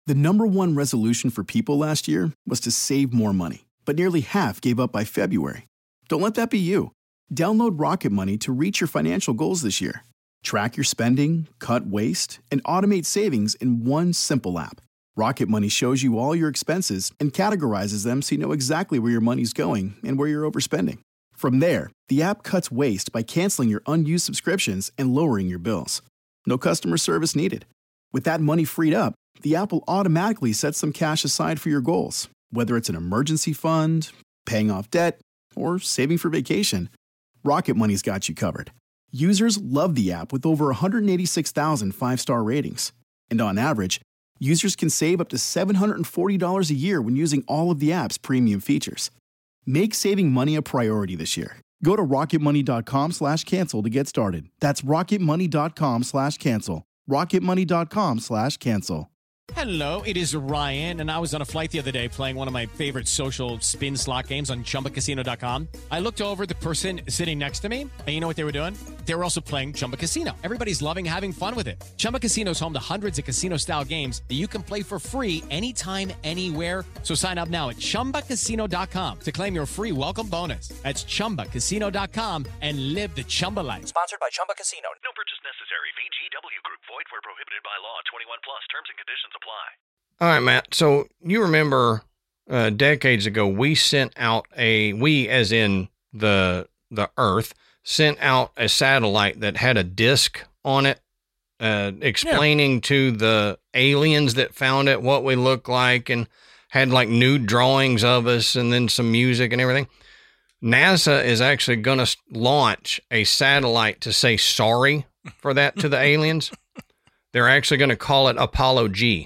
The number one resolution for people last year was to save more money, but nearly half gave up by February. Don't let that be you. Download Rocket Money to reach your financial goals this year. Track your spending, cut waste, and automate savings in one simple app. Rocket Money shows you all your expenses and categorizes them so you know exactly where your money's going and where you're overspending. From there, the app cuts waste by canceling your unused subscriptions and lowering your bills. No customer service needed. With that money freed up, the app will automatically set some cash aside for your goals, whether it's an emergency fund, paying off debt, or saving for vacation. Rocket Money's got you covered. Users love the app with over 186,000 five-star ratings. And on average, users can save up to $740 a year when using all of the app's premium features. Make saving money a priority this year. Go to rocketmoney.com/cancel to get started. That's rocketmoney.com/cancel. rocketmoney.com/cancel. Hello, it is Ryan, and I was on a flight the other day playing one of my favorite social spin slot games on ChumbaCasino.com. I looked over at the person sitting next to me, and you know what they were doing? They were also playing Chumba Casino. Everybody's loving having fun with it. Chumba Casino is home to hundreds of casino-style games that you can play for free anytime, anywhere. So sign up now at ChumbaCasino.com to claim your free welcome bonus. That's ChumbaCasino.com and live the Chumba life. Sponsored by Chumba Casino. No purchase necessary. VGW Group. Void where prohibited by law. 21 plus. Terms and conditions apply. All right, Matt. So you remember decades ago, we sent out we as in the Earth, sent out a satellite that had a disc on it explaining to the aliens that found it what we look like and had like nude drawings of us and then some music and everything. NASA is actually going to launch a satellite to say sorry for that to the aliens. They're actually going to call it Apollo G.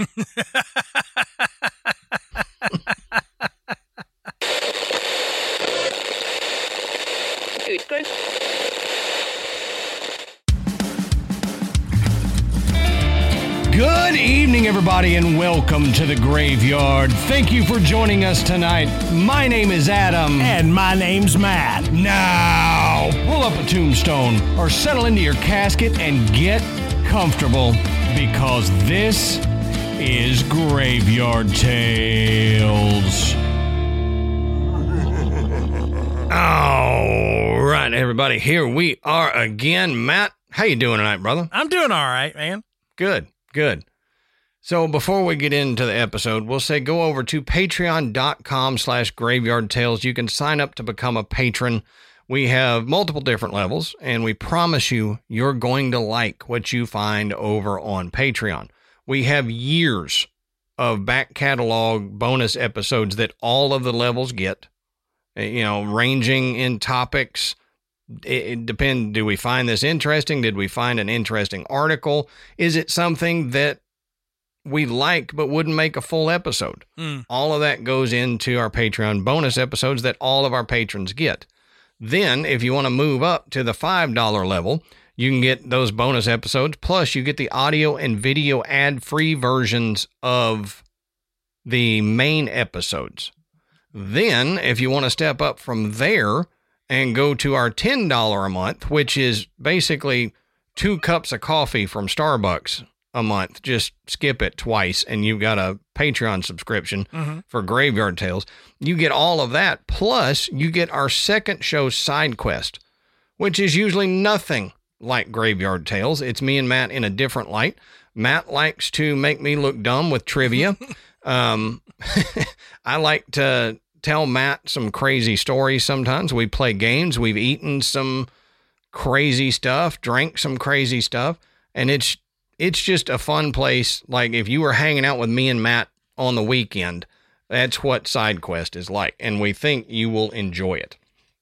Good evening, everybody, and welcome to the Graveyard. Thank you for joining us tonight. My name is Adam. And my name's Matt. Now, pull up a tombstone or settle into your casket and get comfortable, because this is Graveyard Tales. All right, everybody, here we are again. Matt, how you doing tonight, brother? I'm doing all right, man. Good. So before we get into the episode, we'll say go over to patreon.com/Graveyard Tales. You can sign up to become a patron. We have multiple different levels, and we promise you're going to like what you find over on Patreon. We have years of back catalog bonus episodes that all of the levels get, ranging in topics. It depends. Do we find this interesting? Did we find an interesting article? Is it something that we like but wouldn't make a full episode? All of that goes into our Patreon bonus episodes that all of our patrons get. Then, if you want to move up to the $5 level, you can get those bonus episodes. Plus, you get the audio and video ad-free versions of the main episodes. Then, if you want to step up from there and go to our $10 a month, which is basically 2 cups of coffee from Starbucks a month, just skip it twice, and you've got a Patreon subscription for Graveyard Tales. You get all of that, plus you get our second show, Side Quest, which is usually nothing like Graveyard Tales. It's me and Matt in a different light. Matt likes to make me look dumb with trivia. I like to tell Matt some crazy stories sometimes. We play games. We've eaten some crazy stuff, drank some crazy stuff, and it's just a fun place. Like if you were hanging out with me and Matt on the weekend, that's what Side Quest is like, and we think you will enjoy it.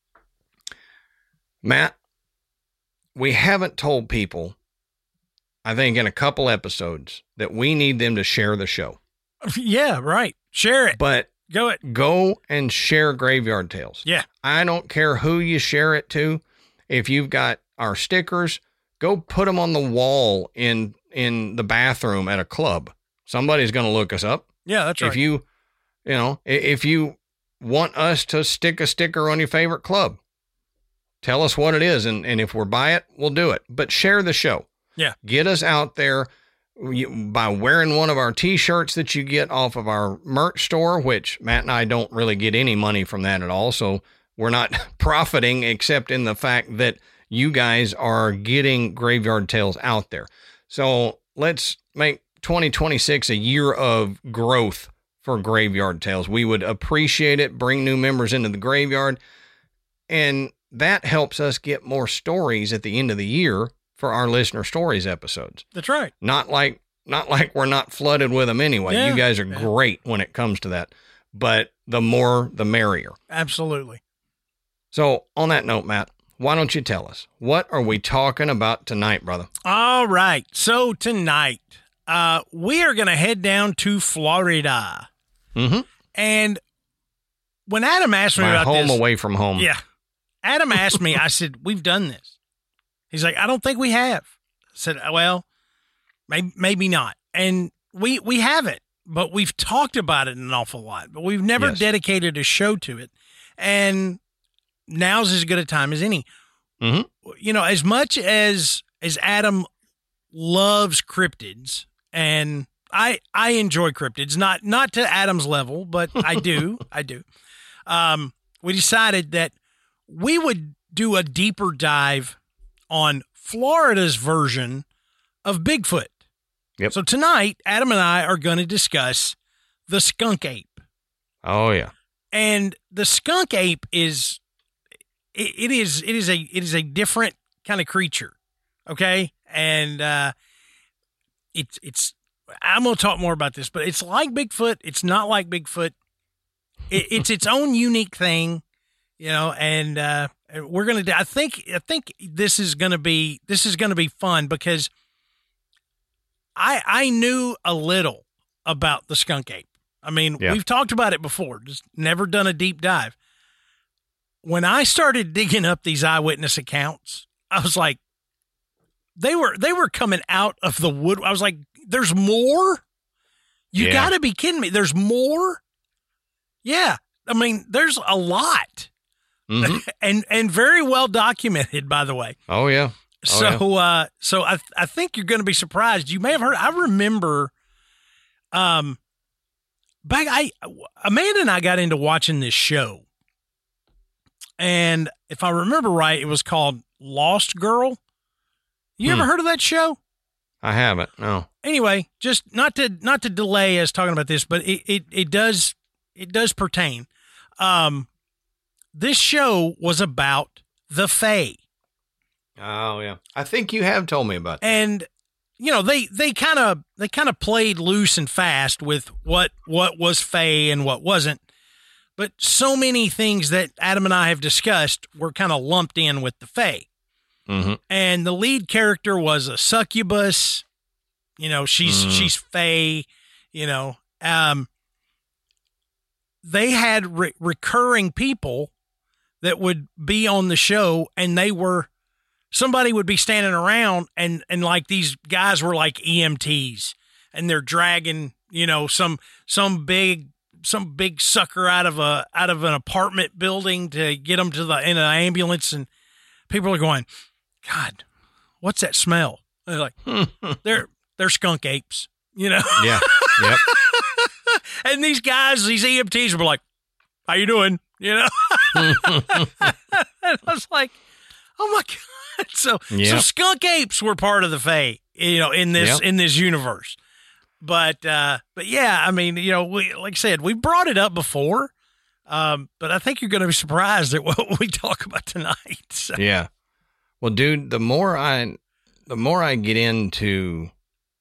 Matt, we haven't told people, I think in a couple episodes, that we need them to share the show. Yeah, right. Share it. But go and share Graveyard Tales. Yeah. I don't care who you share it to. If you've got our stickers, go put them on the wall in the bathroom at a club. Somebody's going to look us up. Yeah, that's right. If you want us to stick a sticker on your favorite club, tell us what it is. And if we're by it, we'll do it. But share the show. Yeah. Get us out there. by wearing one of our T-shirts that you get off of our merch store, which Matt and I don't really get any money from that at all. So we're not profiting except in the fact that you guys are getting Graveyard Tales out there. So let's make 2026 a year of growth for Graveyard Tales. We would appreciate it. Bring new members into the graveyard. And that helps us get more stories at the end of the year for our listener stories episodes. That's right. Not like we're not flooded with them anyway. Yeah, you guys are great when it comes to that. But the more, the merrier. Absolutely. So on that note, Matt, why don't you tell us, what are we talking about tonight, brother? All right. So tonight, we are going to head down to Florida. Mm-hmm. And when Adam asked me about home this, away from home. Yeah. Adam asked me, I said, we've done this. He's like, I don't think we have. I said, well, maybe not. And we haven't, but we've talked about it an awful lot, but we've never dedicated a show to it. And now's as good a time as any. Mm-hmm. You know, as much as Adam loves cryptids, and I enjoy cryptids, not to Adam's level, but I do. We decided that we would do a deeper dive on Florida's version of Bigfoot. Yep. So tonight, Adam and I are going to discuss the skunk ape. Oh yeah. And the skunk ape is a different kind of creature. Okay. And, it's, I'm going to talk more about this, but it's like Bigfoot. It's not like Bigfoot. It's its own unique thing, you know, and, we're going to, I think this is going to be fun because I knew a little about the skunk ape. I mean, we've talked about it before, just never done a deep dive. When I started digging up these eyewitness accounts, I was like, they were coming out of the wood. I was like, there's more? You got to be kidding me. There's more? Yeah. I mean, there's a lot. Mm-hmm. and very well documented, by the way. Oh yeah. So I think you're going to be surprised. You may have heard. I remember, Amanda and I got into watching this show, and if I remember right, it was called Lost Girl. You ever heard of that show? I haven't. No. Anyway, just not to delay us talking about this, but it does pertain. This show was about the Fae. Oh yeah, I think you have told me about that. And you know, they kind of played loose and fast with what was Fae and what wasn't. But so many things that Adam and I have discussed were kind of lumped in with the Fae. Mm-hmm. And the lead character was a succubus. You know, she's Fae. You know, they had recurring people that would be on the show, and somebody would be standing around and like these guys were like EMTs, and they're dragging, you know, some big sucker out of an apartment building to get them in an ambulance, and people are going, God, what's that smell? And they're like, they're skunk apes, you know? Yeah. Yep. And these guys, these EMTs were like, how you doing? You know? And I was like, oh my God. So skunk apes were part of the Fae, you know, in this universe. But yeah, I mean, you know, like I said, we brought it up before, but I think you're going to be surprised at what we talk about tonight. So. Yeah. Well, dude, the more I get into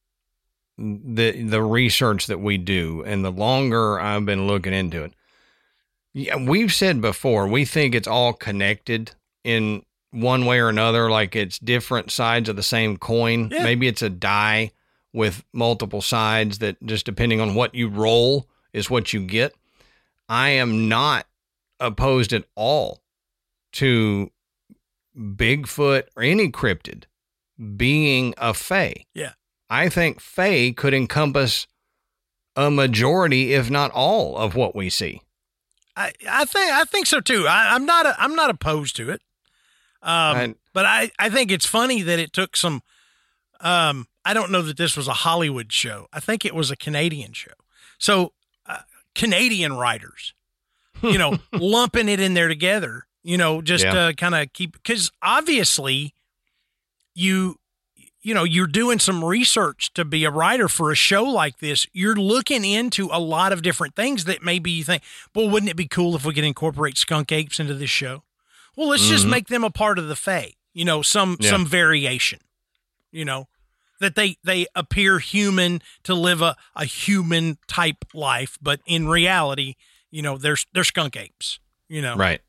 the research that we do, and the longer I've been looking into it, yeah, we've said before, we think it's all connected in one way or another, like it's different sides of the same coin. Yeah. Maybe it's a die with multiple sides that just depending on what you roll is what you get. I am not opposed at all to Bigfoot or any cryptid being a Fae. Yeah. I think Fae could encompass a majority, if not all, of what we see. I think so too. I'm not opposed to it. But I think it's funny that it took some I don't know that this was a Hollywood show. I think it was a Canadian show. So Canadian writers, lumping it in there together, just to kind of keep, because obviously you're doing some research to be a writer for a show like this. You're looking into a lot of different things that maybe you think, well, wouldn't it be cool if we could incorporate skunk apes into this show? Well, let's just make them a part of the Fae, some variation, that they appear human to live a human type life, but in reality, they're skunk apes, Right.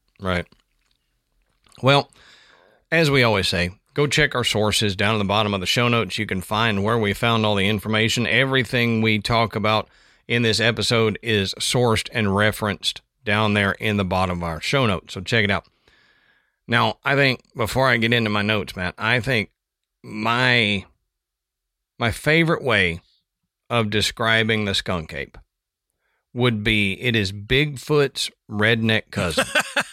Well, as we always say, go check our sources down at the bottom of the show notes. You can find where we found all the information. Everything we talk about in this episode is sourced and referenced down there in the bottom of our show notes. So check it out. Now, I think before I get into my notes, Matt, I think my favorite way of describing the skunk ape would be it is Bigfoot's redneck cousin.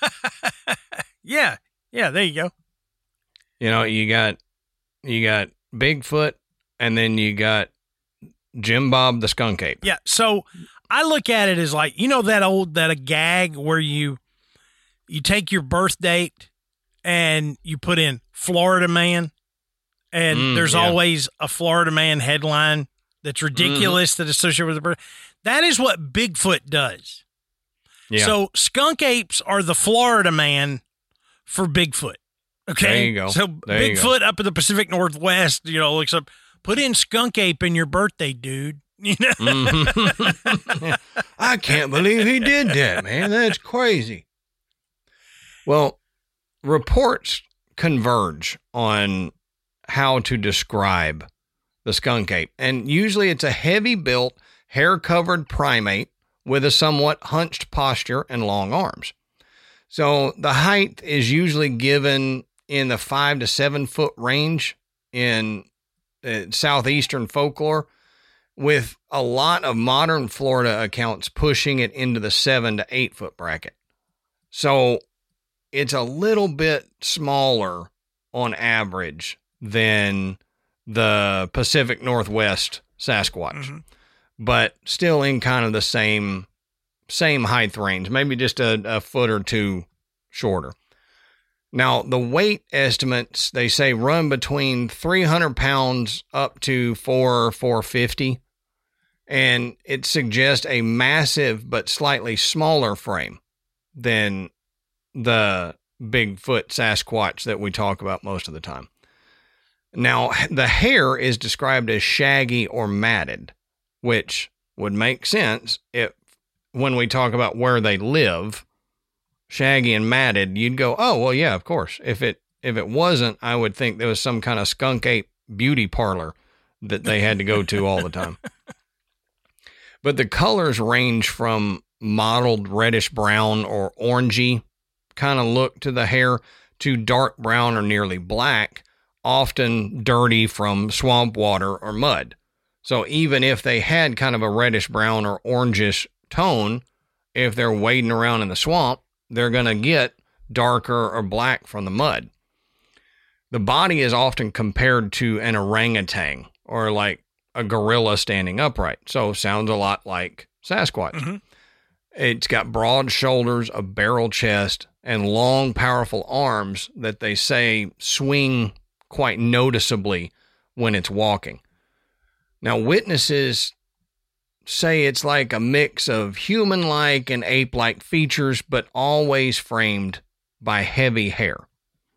Yeah, there you go. You got Bigfoot, and then you got Jim Bob the skunk ape. Yeah, so I look at it as like, that a gag where you take your birth date and you put in Florida man, and there's always a Florida man headline that's ridiculous that associated with the birth. That is what Bigfoot does. Yeah. So skunk apes are the Florida man for Bigfoot. Okay. There you go. So Bigfoot up in the Pacific Northwest, looks up, put in skunk ape in your birthday, dude. I can't believe he did that, man. That's crazy. Well, reports converge on how to describe the skunk ape. And usually it's a heavy-built, hair-covered primate with a somewhat hunched posture and long arms. So the height is usually given in the 5 to 7 foot range in southeastern folklore, with a lot of modern Florida accounts pushing it into the 7 to 8 foot bracket. So it's a little bit smaller on average than the Pacific Northwest Sasquatch, but still in kind of the same height range, maybe just a foot or two shorter. Now, the weight estimates, they say, run between 300 pounds up to 450, and it suggests a massive but slightly smaller frame than the Bigfoot Sasquatch that we talk about most of the time. Now, the hair is described as shaggy or matted, which would make sense when we talk about where they live. Shaggy and matted, you'd go, oh, well, yeah, of course. If it wasn't, I would think there was some kind of skunk ape beauty parlor that they had to go to all the time. But the colors range from mottled reddish brown or orangey kind of look to the hair to dark brown or nearly black, often dirty from swamp water or mud. So even if they had kind of a reddish brown or orangish tone, if they're wading around in the swamp, they're going to get darker or black from the mud. The body is often compared to an orangutan or like a gorilla standing upright. So sounds a lot like Sasquatch. It's got broad shoulders, a barrel chest, and long, powerful arms that they say swing quite noticeably when it's walking. Now, witnesses say it's like a mix of human-like and ape-like features, but always framed by heavy hair.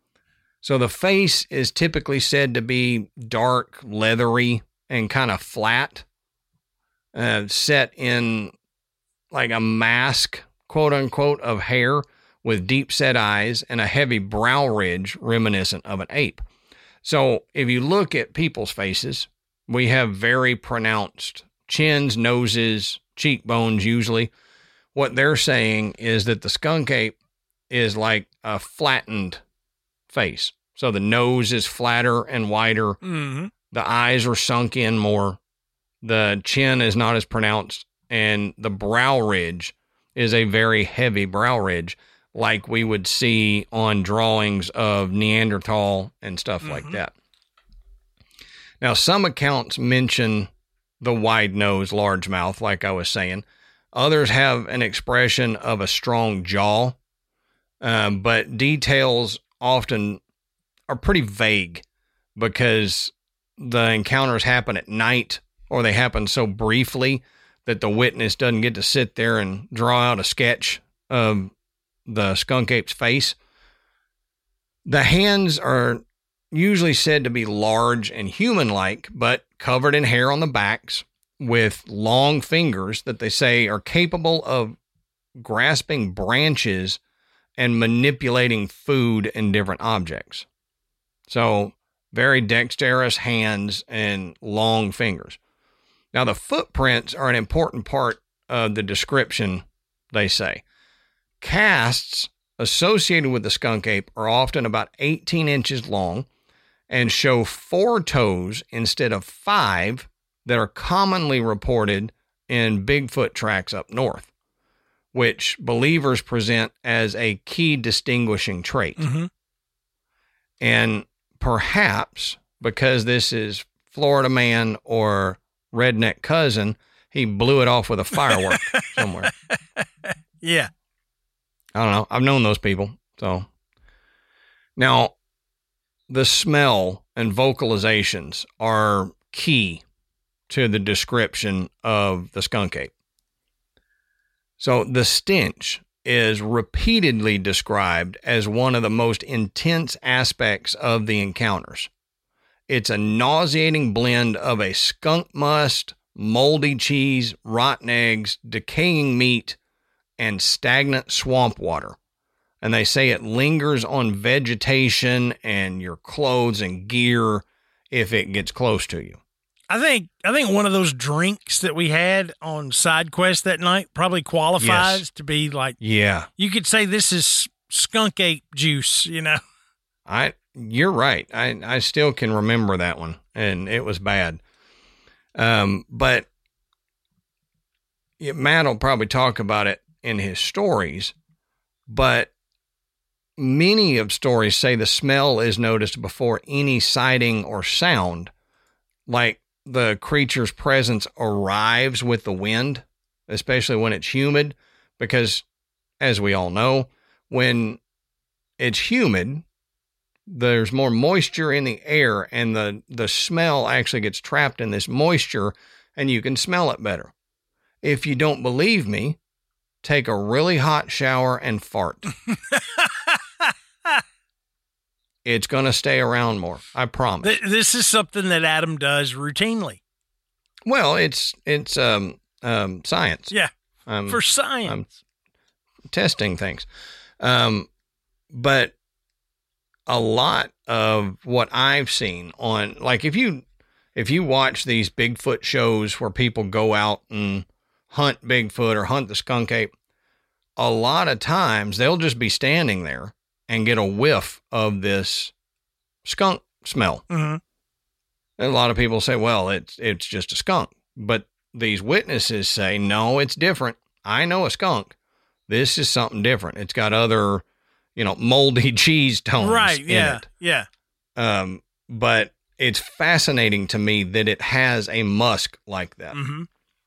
So the face is typically said to be dark, leathery, and kind of flat, set in like a mask, quote-unquote, of hair with deep-set eyes and a heavy brow ridge reminiscent of an ape. So if you look at people's faces, we have very pronounced chins, noses, cheekbones usually. What they're saying is that the skunk ape is like a flattened face. So the nose is flatter and wider. The eyes are sunk in more. The chin is not as pronounced. And the brow ridge is a very heavy brow ridge, like we would see on drawings of Neanderthal and stuff like that. Now, some accounts mention the wide nose, large mouth, like I was saying. Others have an expression of a strong jaw, but details often are pretty vague because the encounters happen at night or they happen so briefly that the witness doesn't get to sit there and draw out a sketch of the skunk ape's face. The hands are usually said to be large and human-like, but covered in hair on the backs with long fingers that they say are capable of grasping branches and manipulating food and different objects. So very dexterous hands and long fingers. Now, the footprints are an important part of the description, they say. Casts associated with the skunk ape are often about 18 inches long and show 4 toes instead of 5 that are commonly reported in Bigfoot tracks up north, which believers present as a key distinguishing trait. Mm-hmm. And perhaps because this is Florida man or redneck cousin, he blew it off with a firework somewhere. Yeah. I don't know. I've known those people. So now the smell and vocalizations are key to the description of the skunk ape. So the stench is repeatedly described as one of the most intense aspects of the encounters. It's a nauseating blend of a skunk must, moldy cheese, rotten eggs, decaying meat, and stagnant swamp water. And they say it lingers on vegetation and your clothes and gear if it gets close to you. I think one of those drinks that we had on Side Quest that night probably qualifies to be like, yeah, you could say this is skunk ape juice, you know. You're right. I still can remember that one, and it was bad. But Matt will probably talk about it in his stories, but many of stories say the smell is noticed before any sighting or sound, like the creature's presence arrives with the wind, especially when it's humid, because as we all know, when it's humid, there's more moisture in the air and the smell actually gets trapped in this moisture and you can smell it better. If you don't believe me, take a really hot shower and fart. It's going to stay around more. I promise. This is something that Adam does routinely. Well, it's science. Yeah. For science. I'm testing things. But a lot of what I've seen on, like if you watch these Bigfoot shows where people go out and hunt Bigfoot or hunt the skunk ape, a lot of times they'll just be standing there and get a whiff of this skunk smell. Mm-hmm. And a lot of people say, well, it's just a skunk. But these witnesses say, no, it's different. I know a skunk. This is something different. It's got other, moldy cheese tones in it. Yeah. But it's fascinating to me that it has a musk like that. Mm-hmm.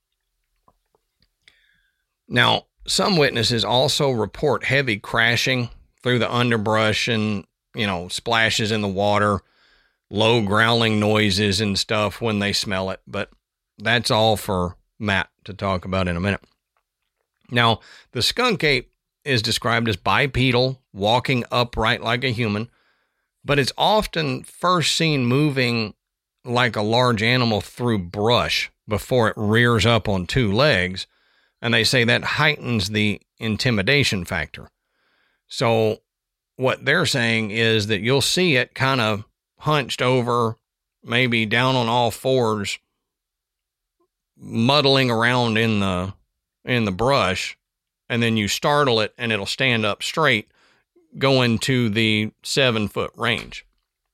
Now, some witnesses also report heavy crashing through the underbrush and, splashes in the water, low growling noises and stuff when they smell it. But that's all for Matt to talk about in a minute. Now, the skunk ape is described as bipedal, walking upright like a human, but it's often first seen moving like a large animal through brush before it rears up on 2 legs. And they say that heightens the intimidation factor. So what they're saying is that you'll see it kind of hunched over, maybe down on all fours, muddling around in the brush, and then you startle it and it'll stand up straight, going to the 7-foot range.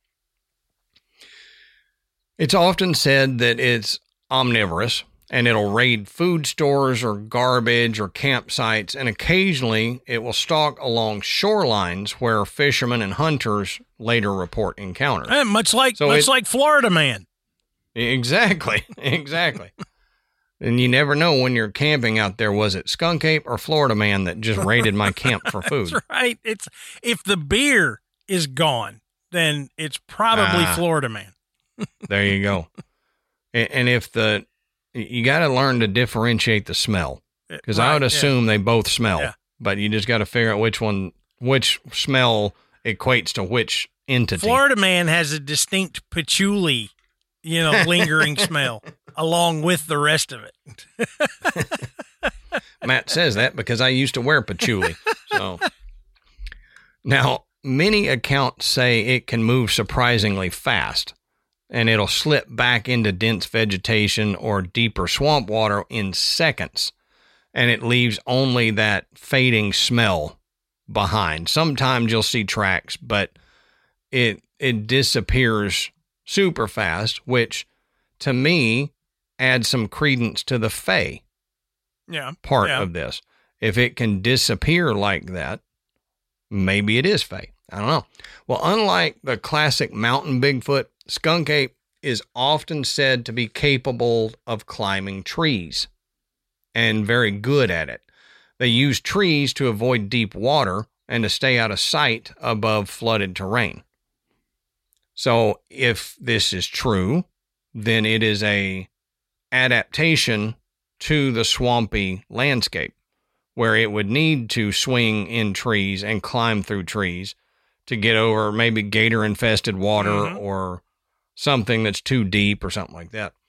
It's often said that it's omnivorous, and it'll raid food stores or garbage or campsites, and occasionally it will stalk along shorelines where fishermen and hunters later report encounters. Much like Florida man. Exactly. Exactly. And you never know when you're camping out there, was it Skunk Ape or Florida Man that just raided my camp for food? That's right. It's if the beer is gone, then it's probably Florida Man. There you go. And if you got to learn to differentiate the smell, because I would assume they both smell, but you just got to figure out which smell equates to which entity. Florida Man has a distinct patchouli, lingering smell along with the rest of it. Matt says that because I used to wear patchouli. So now many accounts say it can move surprisingly fast, and it'll slip back into dense vegetation or deeper swamp water in seconds, and it leaves only that fading smell behind. Sometimes you'll see tracks, but it disappears super fast, which to me adds some credence to the Fae part of this. If it can disappear like that, maybe it is Fae. I don't know. Well, unlike the classic mountain Bigfoot, Skunk Ape is often said to be capable of climbing trees and very good at it. They use trees to avoid deep water and to stay out of sight above flooded terrain. So if this is true, then it is a adaptation to the swampy landscape where it would need to swing in trees and climb through trees to get over maybe gator infested water or something that's too deep or something like that.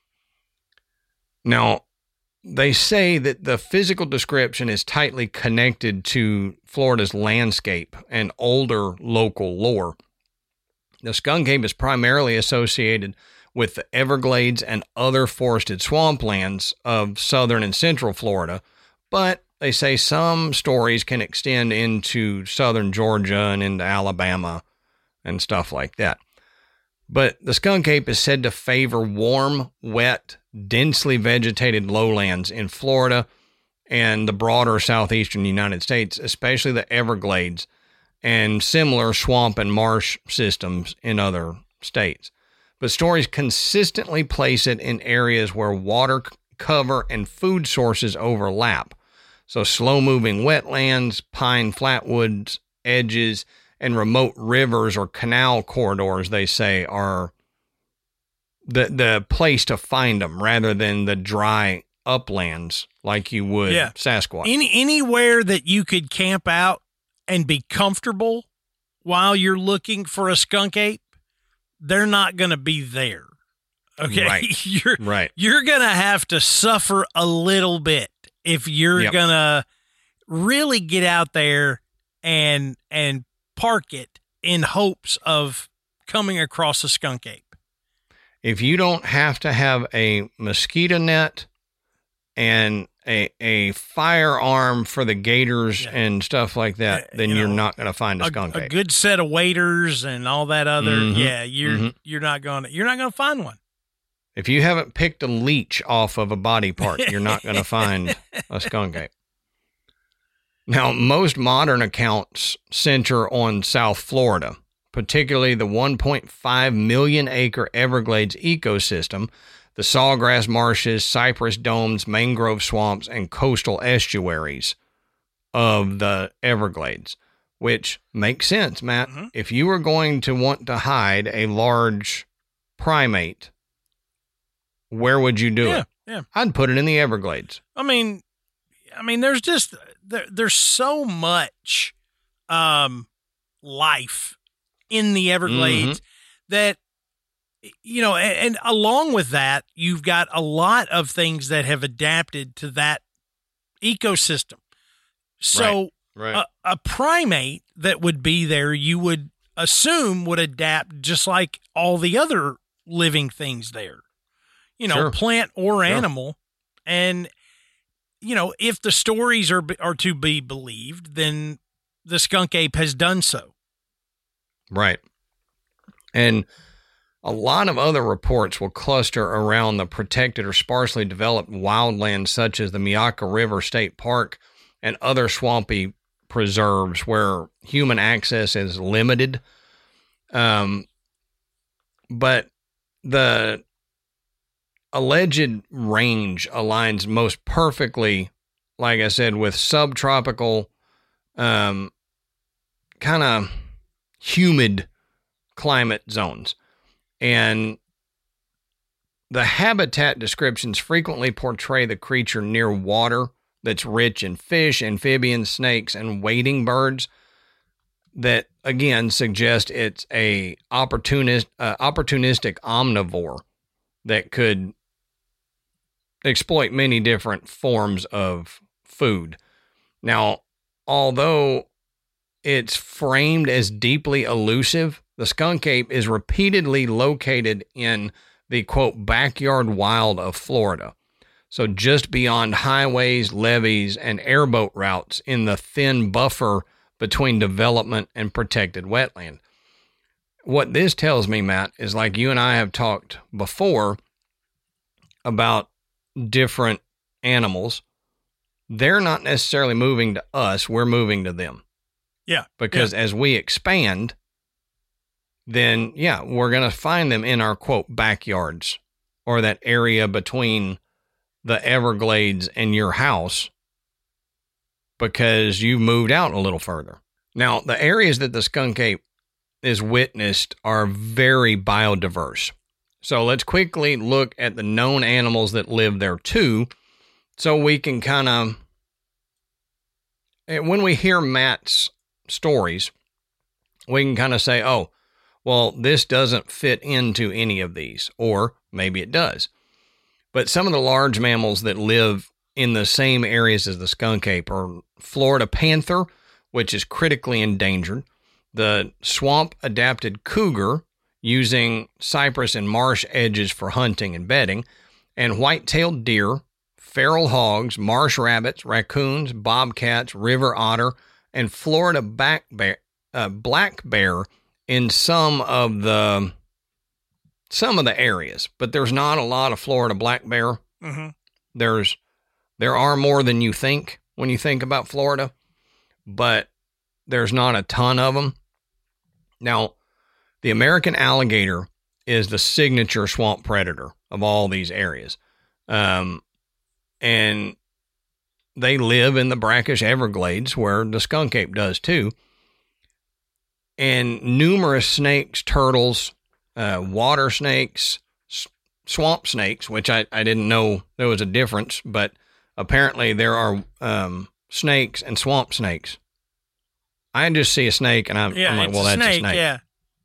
Now, they say that the physical description is tightly connected to Florida's landscape and older local lore. The skunk ape is primarily associated with the Everglades and other forested swamplands of southern and central Florida, but they say some stories can extend into southern Georgia and into Alabama and stuff like that. But the skunk ape is said to favor warm, wet, densely vegetated lowlands in Florida and the broader southeastern United States, especially the Everglades, and similar swamp and marsh systems in other states. But stories consistently place it in areas where water cover and food sources overlap. So slow-moving wetlands, pine flatwoods, edges, and remote rivers or canal corridors, they say, are the place to find them rather than the dry uplands like you would Sasquatch. Anywhere that you could camp out and be comfortable while you're looking for a skunk ape, they're not going to be there. Okay. Right. You're going to have to suffer a little bit if you're going to really get out there and park it in hopes of coming across a skunk ape. If you don't have to have a mosquito net and a firearm for the gators and stuff like that, then you're not going to find a skunk ape. A good set of waders and all that other, you're not going to find one. If you haven't picked a leech off of a body part, you're not going to find a skunk ape. Now, most modern accounts center on South Florida, particularly the 1.5 million acre Everglades ecosystem, the sawgrass marshes, cypress domes, mangrove swamps, and coastal estuaries of the Everglades, which makes sense, Matt. If you were going to want to hide a large primate, where would you do it? Yeah. I'd put it in the Everglades. I mean, there's just there's so much life in the Everglades that, and along with that, you've got a lot of things that have adapted to that ecosystem. So a primate that would be there, you would assume would adapt just like all the other living things there, plant or animal. And, if the stories are to be believed, then the skunk ape has done so. Right. And a lot of other reports will cluster around the protected or sparsely developed wildlands such as the Miaka River State Park and other swampy preserves where human access is limited. But the alleged range aligns most perfectly, like I said, with subtropical, kind of humid climate zones. And the habitat descriptions frequently portray the creature near water that's rich in fish, amphibians, snakes, and wading birds that, again, suggest it's a opportunistic omnivore that could exploit many different forms of food. Now, although it's framed as deeply elusive, the skunk ape is repeatedly located in the, quote, backyard wild of Florida. So just beyond highways, levees, and airboat routes in the thin buffer between development and protected wetland. What this tells me, Matt, is like you and I have talked before about different animals. They're not necessarily moving to us. We're moving to them. Yeah. Because as we expand, then, yeah, we're going to find them in our, quote, backyards or that area between the Everglades and your house because you've moved out a little further. Now, the areas that the skunk ape is witnessed are very biodiverse. So let's quickly look at the known animals that live there too, so we can kind of, when we hear Matt's stories, we can kind of say, oh, well, this doesn't fit into any of these, or maybe it does. But some of the large mammals that live in the same areas as the skunk ape are Florida panther, which is critically endangered, the swamp-adapted cougar, using cypress and marsh edges for hunting and bedding, and white-tailed deer, feral hogs, marsh rabbits, raccoons, bobcats, river otter, and Florida black bear in some of the areas. But there's not a lot of Florida black bear. Mm-hmm. There are more than you think when you think about Florida, but there's not a ton of them. Now, the American alligator is the signature swamp predator of all these areas. And they live in the brackish Everglades where the skunk ape does too. And numerous snakes, turtles, water snakes, swamp snakes, which I didn't know there was a difference, but apparently there are snakes and swamp snakes. I just see a snake and I'm like, well, that's a snake. Yeah.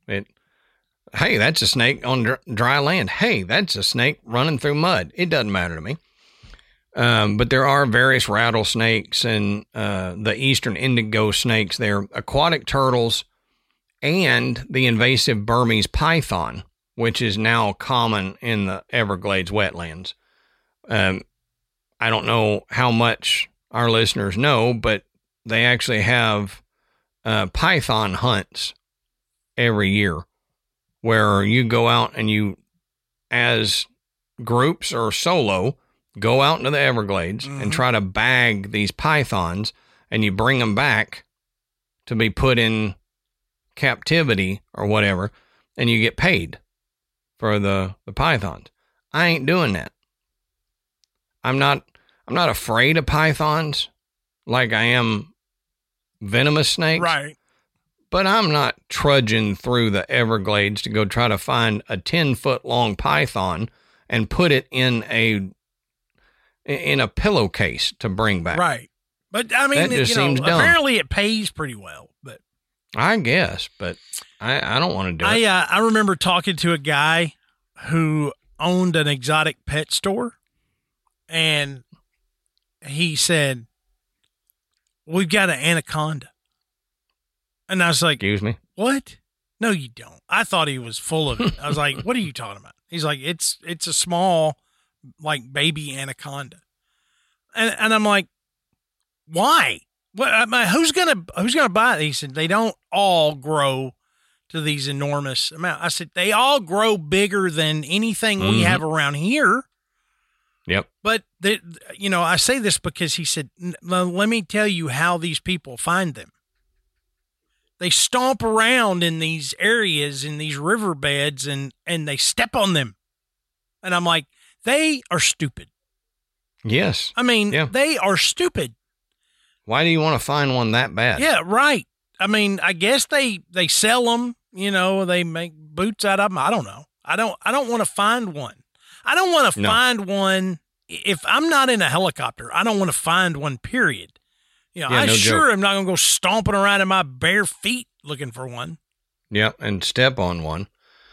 Hey, that's a snake on dry land. Hey, that's a snake running through mud. It doesn't matter to me. But there are various rattlesnakes and the eastern indigo snakes there, aquatic turtles, and the invasive Burmese python, which is now common in the Everglades wetlands. I don't know how much our listeners know, but they actually have python hunts every year where you go out and you, as groups or solo, go out into the Everglades and try to bag these pythons, and you bring them back to be put in captivity or whatever, and you get paid for the pythons. I ain't doing that. I'm not afraid of pythons like I am venomous snakes. Right. But I'm not trudging through the Everglades to go try to find a 10-foot long python and put it in a pillowcase to bring back. Right. But I mean, that just seems dumb. Apparently it pays pretty well, but I guess, but I don't want to do it. I remember talking to a guy who owned an exotic pet store, and he said, "We've got an anaconda." And I was like, "Excuse me? What? No, you don't." I thought he was full of it. I was like, "What are you talking about?" He's like, it's a small, like, baby anaconda. And I'm like, why? What? Who's gonna buy it? He said, they don't all grow to these enormous amounts. I said, they all grow bigger than anything we have around here. Yep. But I say this because he said, let me tell you how these people find them. They stomp around in these areas, in these riverbeds, and they step on them. And I'm like, They are stupid. Yes. I mean, Yeah. they are stupid. Why do you want to find one that bad? Yeah, right. I mean, I guess they sell them, you know, they make boots out of them. I don't know. I don't want to find one. I don't want to find one. If I'm not in a helicopter, I don't want to find one, period. You know, Yeah, I no sure joke. am not going to go stomping around in my bare feet looking for one. Yep, and step on one.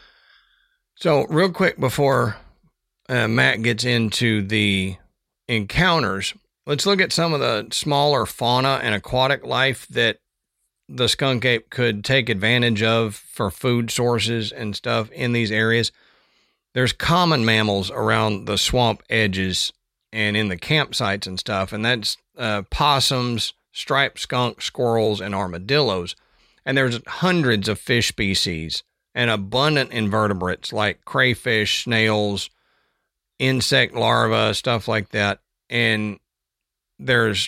So, real quick before Matt gets into the encounters, let's look at some of the smaller fauna and aquatic life that the skunk ape could take advantage of for food sources and stuff in these areas. There's common mammals around the swamp edges and in the campsites and stuff, and that's possums, striped skunk, squirrels, and armadillos. And there's hundreds of fish species and abundant invertebrates like crayfish, snails, insect larvae, stuff like that. And there's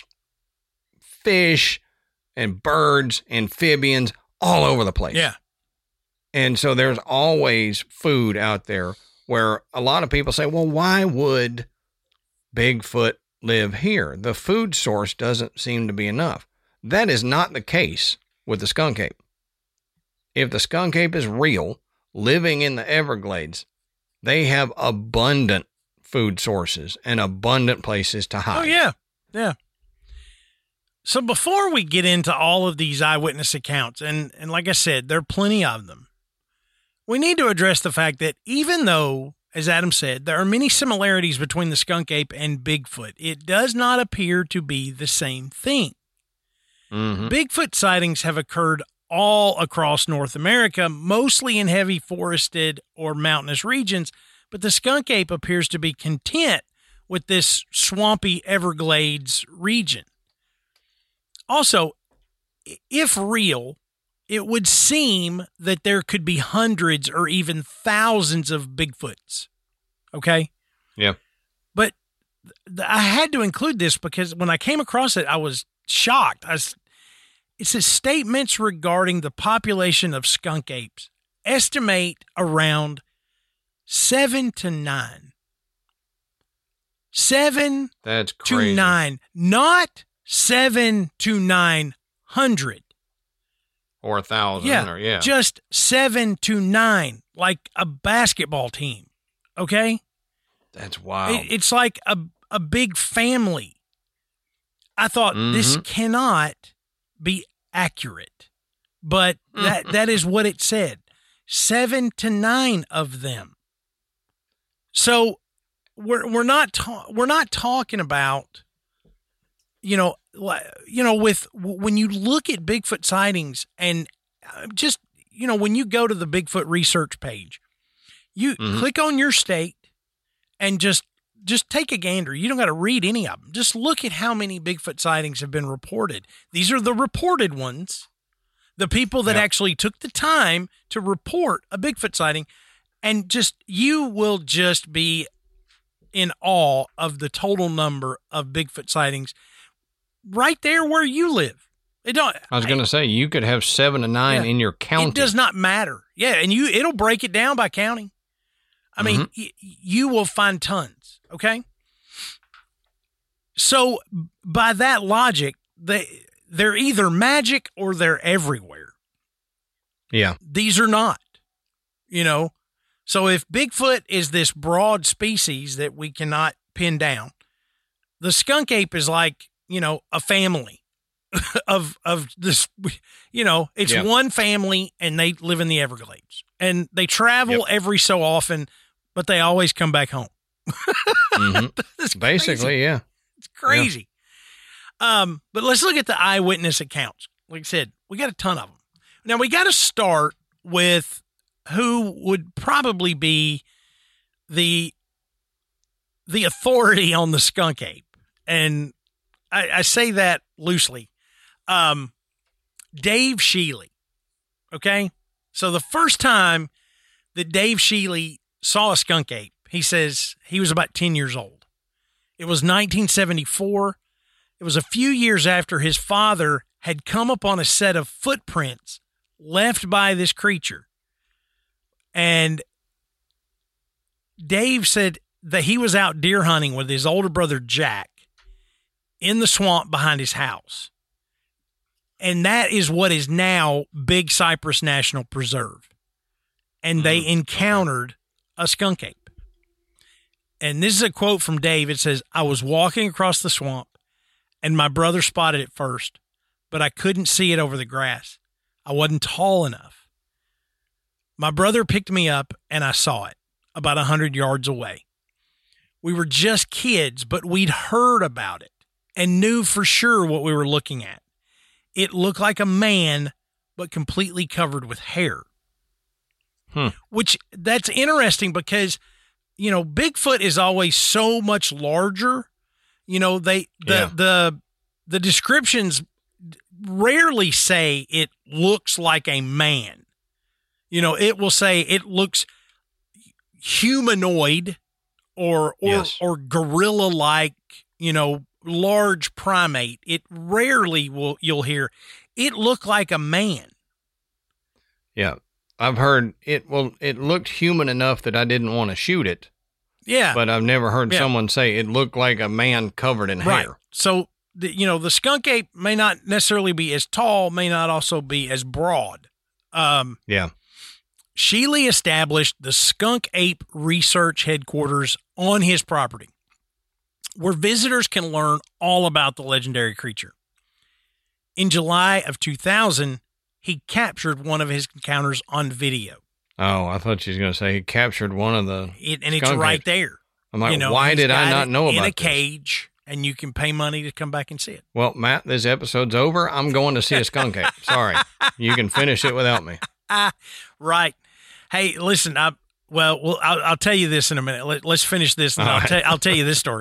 fish and birds, amphibians all over the place. Yeah. And so there's always food out there where a lot of people say, well, why would Bigfoot live here? The food source doesn't seem to be enough. That is not the case with the skunk ape. If the skunk ape is real, living in the Everglades, they have abundant food sources and abundant places to hide. Oh, yeah. Yeah. So before we get into all of these eyewitness accounts, and like I said, there are plenty of them, we need to address the fact that even though, as Adam said, there are many similarities between the skunk ape and Bigfoot, it does not appear to be the same thing. Mm-hmm. Bigfoot sightings have occurred all across North America, mostly in heavy forested or mountainous regions, but the skunk ape appears to be content with this swampy Everglades region. Also, if real, it would seem that there could be hundreds or even thousands of Bigfoots. Okay? Yeah. But I had to include this because when I came across it, I was shocked. It says statements regarding the population of skunk apes estimate around 7 to 9. 7 That's to crazy. 9, not 7 to 900. Or 1,000. Yeah, Or, yeah. just 7 to 9, like a basketball team. Okay? That's wild. It's like a big family. I thought this cannot be accurate, but that is what it said. 7 to 9 of them. So we're not talking about, when you look at Bigfoot sightings and just, when you go to the Bigfoot research page, you click on your state and just take a gander. You don't got to read any of them. Just look at how many Bigfoot sightings have been reported. These are the reported ones. The people that actually took the time to report a Bigfoot sighting, and you will just be in awe of the total number of Bigfoot sightings right there where you live. I was going to say, you could have 7 to 9 in your county. It does not matter. Yeah, and it'll break it down by county. I mean, you will find tons, okay? So, by that logic, they're either magic or they're everywhere. Yeah. These are not, So, if Bigfoot is this broad species that we cannot pin down, the skunk ape is like, a family of this, it's one family and they live in the Everglades. And they travel every so often, but they always come back home. Basically, yeah. It's crazy. Yeah. But let's look at the eyewitness accounts. Like I said, we got a ton of them. Now, we got to start with who would probably be the authority on the skunk ape. And I say that loosely. Dave Shealy. Okay? So the first time that Dave Shealy saw a skunk ape, he says he was about 10 years old. It was 1974. It was a few years after his father had come upon a set of footprints left by this creature. And Dave said that he was out deer hunting with his older brother, Jack, in the swamp behind his house. And that is what is now Big Cypress National Preserve. And they encountered a skunk ape. And this is a quote from Dave. It says, "I was walking across the swamp and my brother spotted it first, but I couldn't see it over the grass. I wasn't tall enough. My brother picked me up and I saw it about 100 yards away. We were just kids, but we'd heard about it and knew for sure what we were looking at. It looked like a man, but completely covered with hair." Which that's interesting because, you know, Bigfoot is always so much larger. You know, the descriptions rarely say it looks like a man. You know, it will say it looks humanoid or gorilla-like, you know, large primate. It rarely you'll hear it look like a man. Yeah. I've heard it. Well, it looked human enough that I didn't want to shoot it. Yeah. But I've never heard someone say it looked like a man covered in hair. So, the skunk ape may not necessarily be as tall, may not also be as broad. Yeah. Sheely established the Skunk Ape Research Headquarters on his property, where visitors can learn all about the legendary creature. In July of 2000, he captured one of his encounters on video. Oh, I thought she was going to say he captured one of the and it's right apes. There. I'm like, why did I not know about this? In a cage, and you can pay money to come back and see it. Well, Matt, this episode's over. I'm going to see a skunk ape. Sorry. You can finish it without me. Right. Hey, listen, I'll tell you this in a minute. Let's finish this, and I'll tell you this story.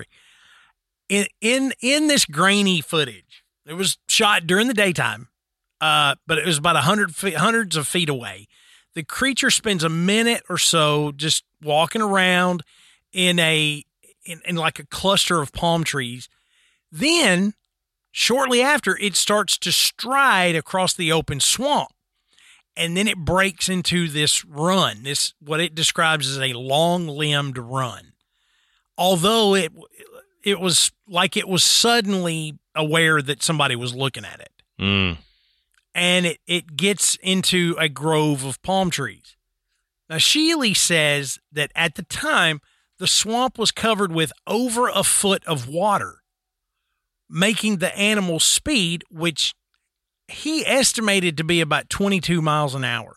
In this grainy footage, it was shot during the daytime, but it was about hundreds of feet away. The creature spends a minute or so just walking around in like a cluster of palm trees. Then, shortly after, it starts to stride across the open swamp. And then it breaks into this run, what it describes as a long-limbed run. Although it was like it was suddenly aware that somebody was looking at it. And it gets into a grove of palm trees. Now, Sheely says that at the time, the swamp was covered with over a foot of water, making the animal's speed, which he estimated to be about 22 miles an hour.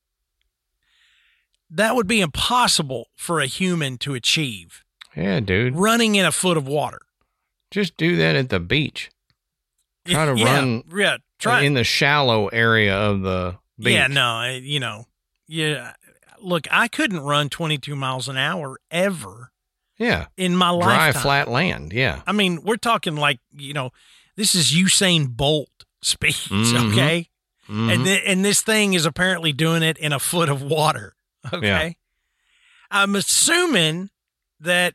That would be impossible for a human to achieve. Yeah, dude. Running in a foot of water. Just do that at the beach. Try to run in the shallow area of the beach. Yeah, no, Look, I couldn't run 22 miles an hour ever. Yeah. In my lifetime. Dry, flat land, yeah. I mean, we're talking like, this is Usain Bolt speeds, okay? Mm-hmm. And this thing is apparently doing it in a foot of water, okay? Yeah. I'm assuming that,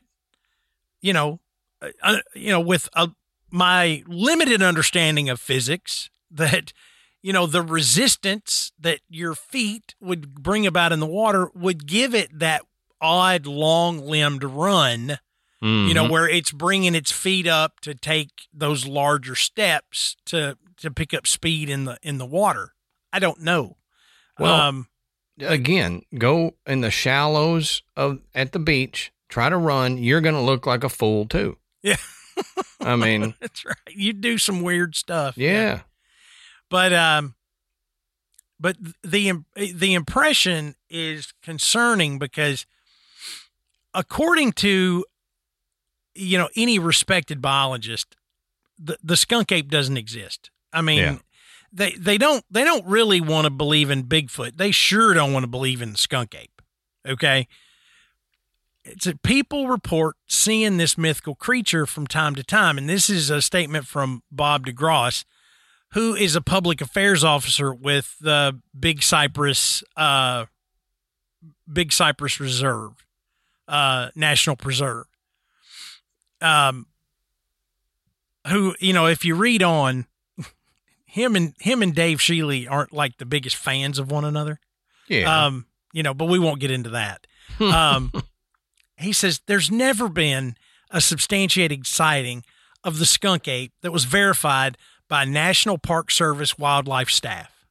with my limited understanding of physics, that, the resistance that your feet would bring about in the water would give it that odd long-limbed run, where it's bringing its feet up to take those larger steps to pick up speed in the water. I don't know. Well, again, go in the shallows at the beach, try to run. You're going to look like a fool too. Yeah. I mean, that's right. You do some weird stuff. Yeah. But the impression is concerning because according to, any respected biologist, the skunk ape doesn't exist. I mean, they don't really want to believe in Bigfoot. They sure don't want to believe in the skunk ape. Okay. It's that people report seeing this mythical creature from time to time. And this is a statement from Bob DeGrosse, who is a public affairs officer with the Big Cypress Reserve, National Preserve. Who, if you read on, him and Dave Sheely aren't like the biggest fans of one another. Yeah. But we won't get into that. he says there's never been a substantiated sighting of the skunk ape that was verified by National Park Service wildlife staff.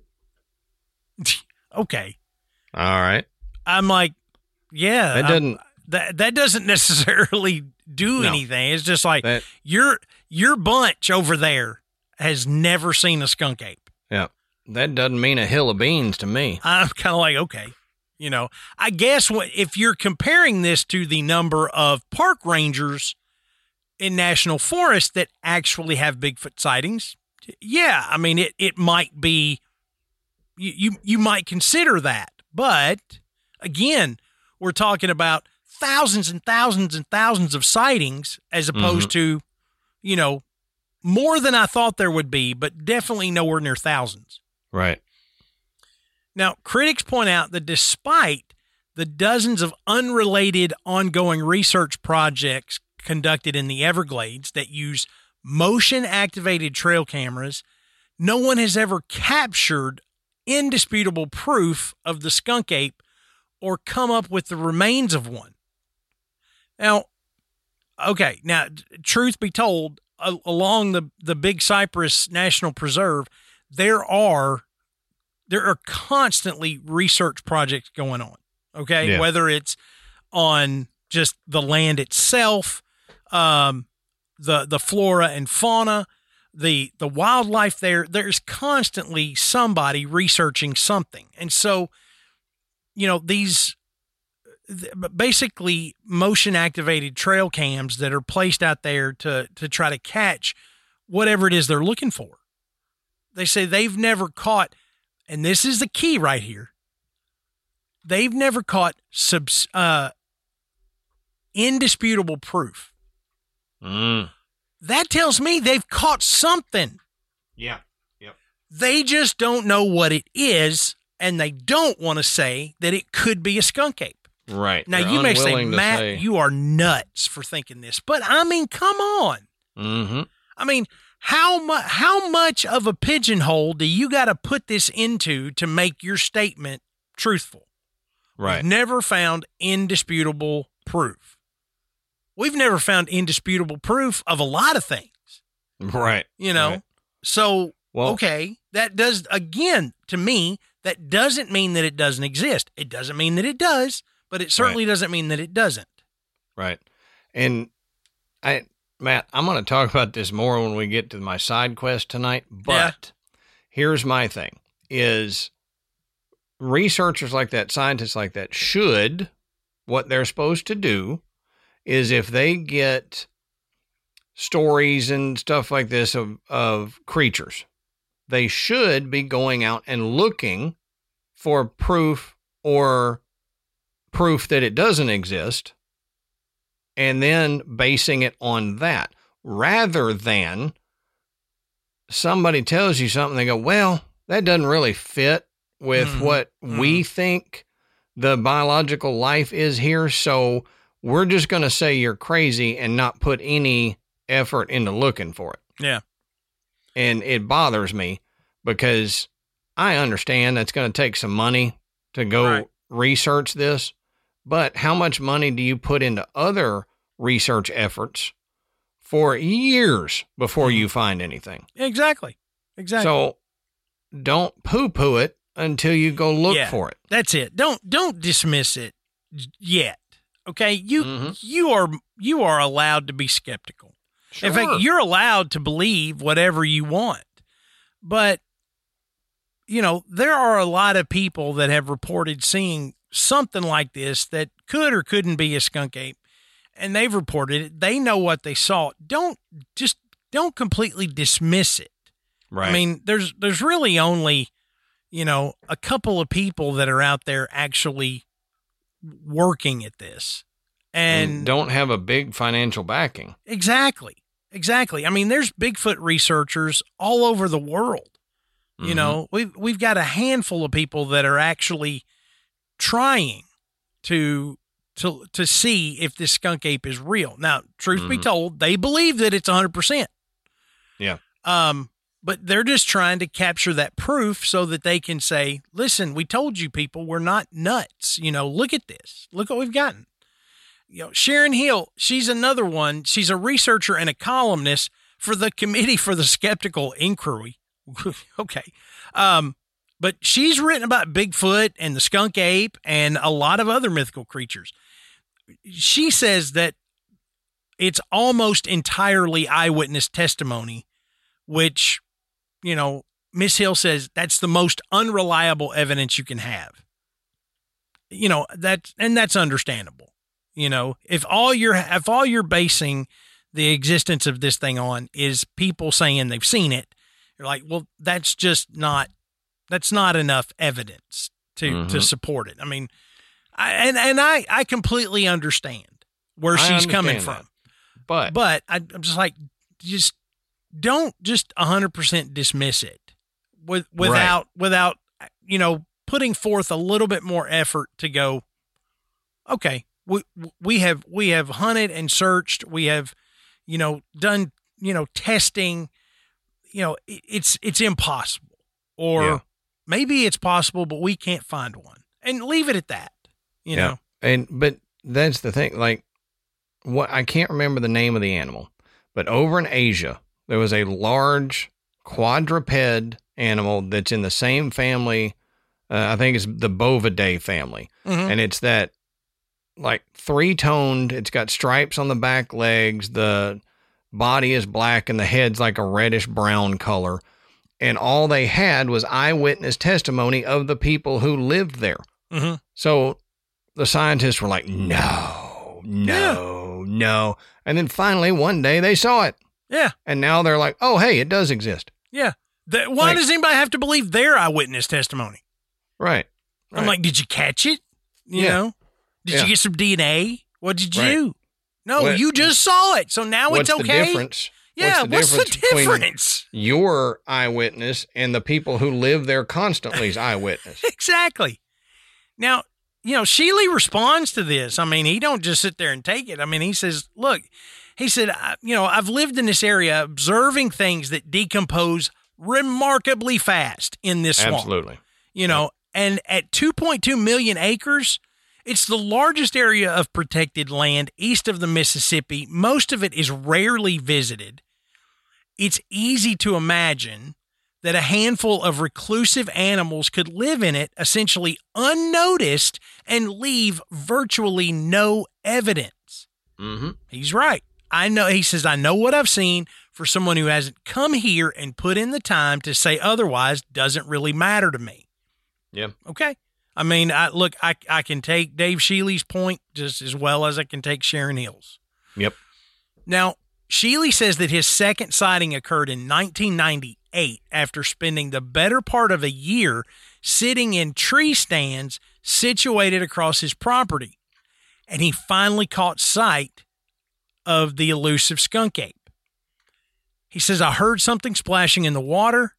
Okay. All right. I'm like, yeah, That doesn't necessarily do anything. It's just like your bunch over there has never seen a skunk ape. Yeah. That doesn't mean a hill of beans to me. I'm kind of like, okay, I guess if you're comparing this to the number of park rangers in national forests that actually have Bigfoot sightings, yeah, I mean, it might be, you might consider that. But again, we're talking about thousands and thousands and thousands of sightings as opposed to, more than I thought there would be, but definitely nowhere near thousands. Right. Now, critics point out that despite the dozens of unrelated ongoing research projects conducted in the Everglades that use motion-activated trail cameras, no one has ever captured indisputable proof of the skunk ape or come up with the remains of one. Now, truth be told, along the Big Cypress National Preserve, there are constantly research projects going on. Okay. Yeah. Whether it's on just the land itself, the flora and fauna, the wildlife there's constantly somebody researching something. And so, these basically motion activated trail cams that are placed out there to try to catch whatever it is they're looking for. They say they've never caught, and this is the key right here, they've never caught indisputable proof. That tells me they've caught something. Yeah. Yep. They just don't know what it is, and they don't want to say that it could be a skunk ape. Right. Now, you may say, Matt, you are nuts for thinking this, but I mean, come on. Mm-hmm. I mean, how much of a pigeonhole do you got to put this into to make your statement truthful? Right. We've never found indisputable proof. We've never found indisputable proof of a lot of things. Right. Right. So, okay, that does, again, to me, that doesn't mean that it doesn't exist. It doesn't mean that it does, but it certainly doesn't mean that it doesn't. Right. And Matt, I'm going to talk about this more when we get to my side quest tonight, but here's my thing is researchers like that, scientists like that what they're supposed to do is if they get stories and stuff like this of creatures, they should be going out and looking for proof that it doesn't exist and then basing it on that rather than somebody tells you something. They go, well, that doesn't really fit with what we think the biological life is here. So we're just going to say you're crazy and not put any effort into looking for it. Yeah. And it bothers me because I understand that's going to take some money to go research this, but how much money do you put into other research efforts for years before you find anything? Exactly. So don't poo-poo it until you go look for it. That's it. Don't dismiss it yet. Okay, you are allowed to be skeptical. Sure. In fact, you're allowed to believe whatever you want. But there are a lot of people that have reported seeing something like this that could or couldn't be a skunk ape, and they've reported it. They know what they saw. Don't completely dismiss it. Right. I mean, there's really only a couple of people that are out there actually working at this and don't have a big financial backing. Exactly. I mean, there's Bigfoot researchers all over the world. We've got a handful of people that are actually trying to see if this skunk ape is real. Now, truth be told, they believe that it's 100%. Yeah. But they're just trying to capture that proof so that they can say, listen, we told you people, we're not nuts. Look at this. Look what we've gotten. Sharon Hill, she's another one. She's a researcher and a columnist for the Committee for the Skeptical Inquiry. Okay. But she's written about Bigfoot and the skunk ape and a lot of other mythical creatures. She says that it's almost entirely eyewitness testimony, which, Miss Hill says that's the most unreliable evidence you can have. That's understandable. If all you're basing the existence of this thing on is people saying they've seen it, you're like, well, that's not enough evidence to support it. I mean, I completely understand where she's coming from, but I'm just like, just don't just 100% dismiss it without putting forth a little bit more effort to go, okay, we have hunted and searched. We have, done, testing, it's impossible, or maybe it's possible, but we can't find one, and leave it at that, you know? But that's the thing. Like, I can't remember the name of the animal, but over in Asia, there was a large quadruped animal that's in the same family. I think it's the Bovidae family. Mm-hmm. And it's that like three-toned, it's got stripes on the back legs. The body is black and the head's like a reddish brown color. And all they had was eyewitness testimony of the people who lived there. Mm-hmm. So the scientists were like, no. And then finally one day they saw it. Yeah. And now they're like, oh, hey, it does exist. Yeah. Why does anybody have to believe their eyewitness testimony? Right. I'm like, did you catch it? You know? Did you get some DNA? What did you do? No, you just saw it. So now it's okay. What's the difference? Yeah, what's the difference? Your eyewitness and the people who live there constantly's eyewitness. Exactly. Now, Sheely responds to this. I mean, he don't just sit there and take it. I mean, he says, look, he said, I've lived in this area observing things that decompose remarkably fast in this swamp. Absolutely. And at 2.2 million acres, it's the largest area of protected land east of the Mississippi. Most of it is rarely visited. It's easy to imagine that a handful of reclusive animals could live in it essentially unnoticed and leave virtually no evidence. Mm-hmm. He's right. I know. He says, I know what I've seen. For someone who hasn't come here and put in the time to say otherwise doesn't really matter to me. Yeah. Okay. I mean, I can take Dave Sheely's point just as well as I can take Sharon Hill's. Yep. Now, Sheely says that his second sighting occurred in 1998 after spending the better part of a year sitting in tree stands situated across his property. And he finally caught sight of the elusive skunk ape. He says, I heard something splashing in the water.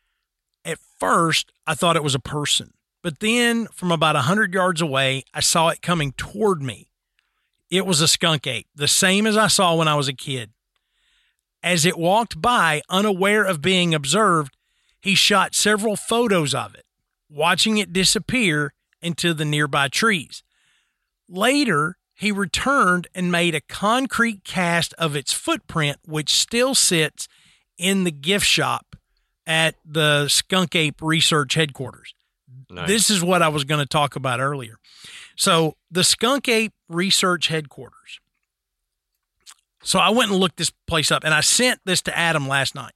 At first, I thought it was a person. But then, from about 100 yards away, I saw it coming toward me. It was a skunk ape, the same as I saw when I was a kid. As it walked by, unaware of being observed, he shot several photos of it, watching it disappear into the nearby trees. Later, he returned and made a concrete cast of its footprint, which still sits in the gift shop at the Skunk Ape Research Headquarters. Nice. This is what I was going to talk about earlier. So the Skunk Ape Research Headquarters. So I went and looked this place up, and I sent this to Adam last night.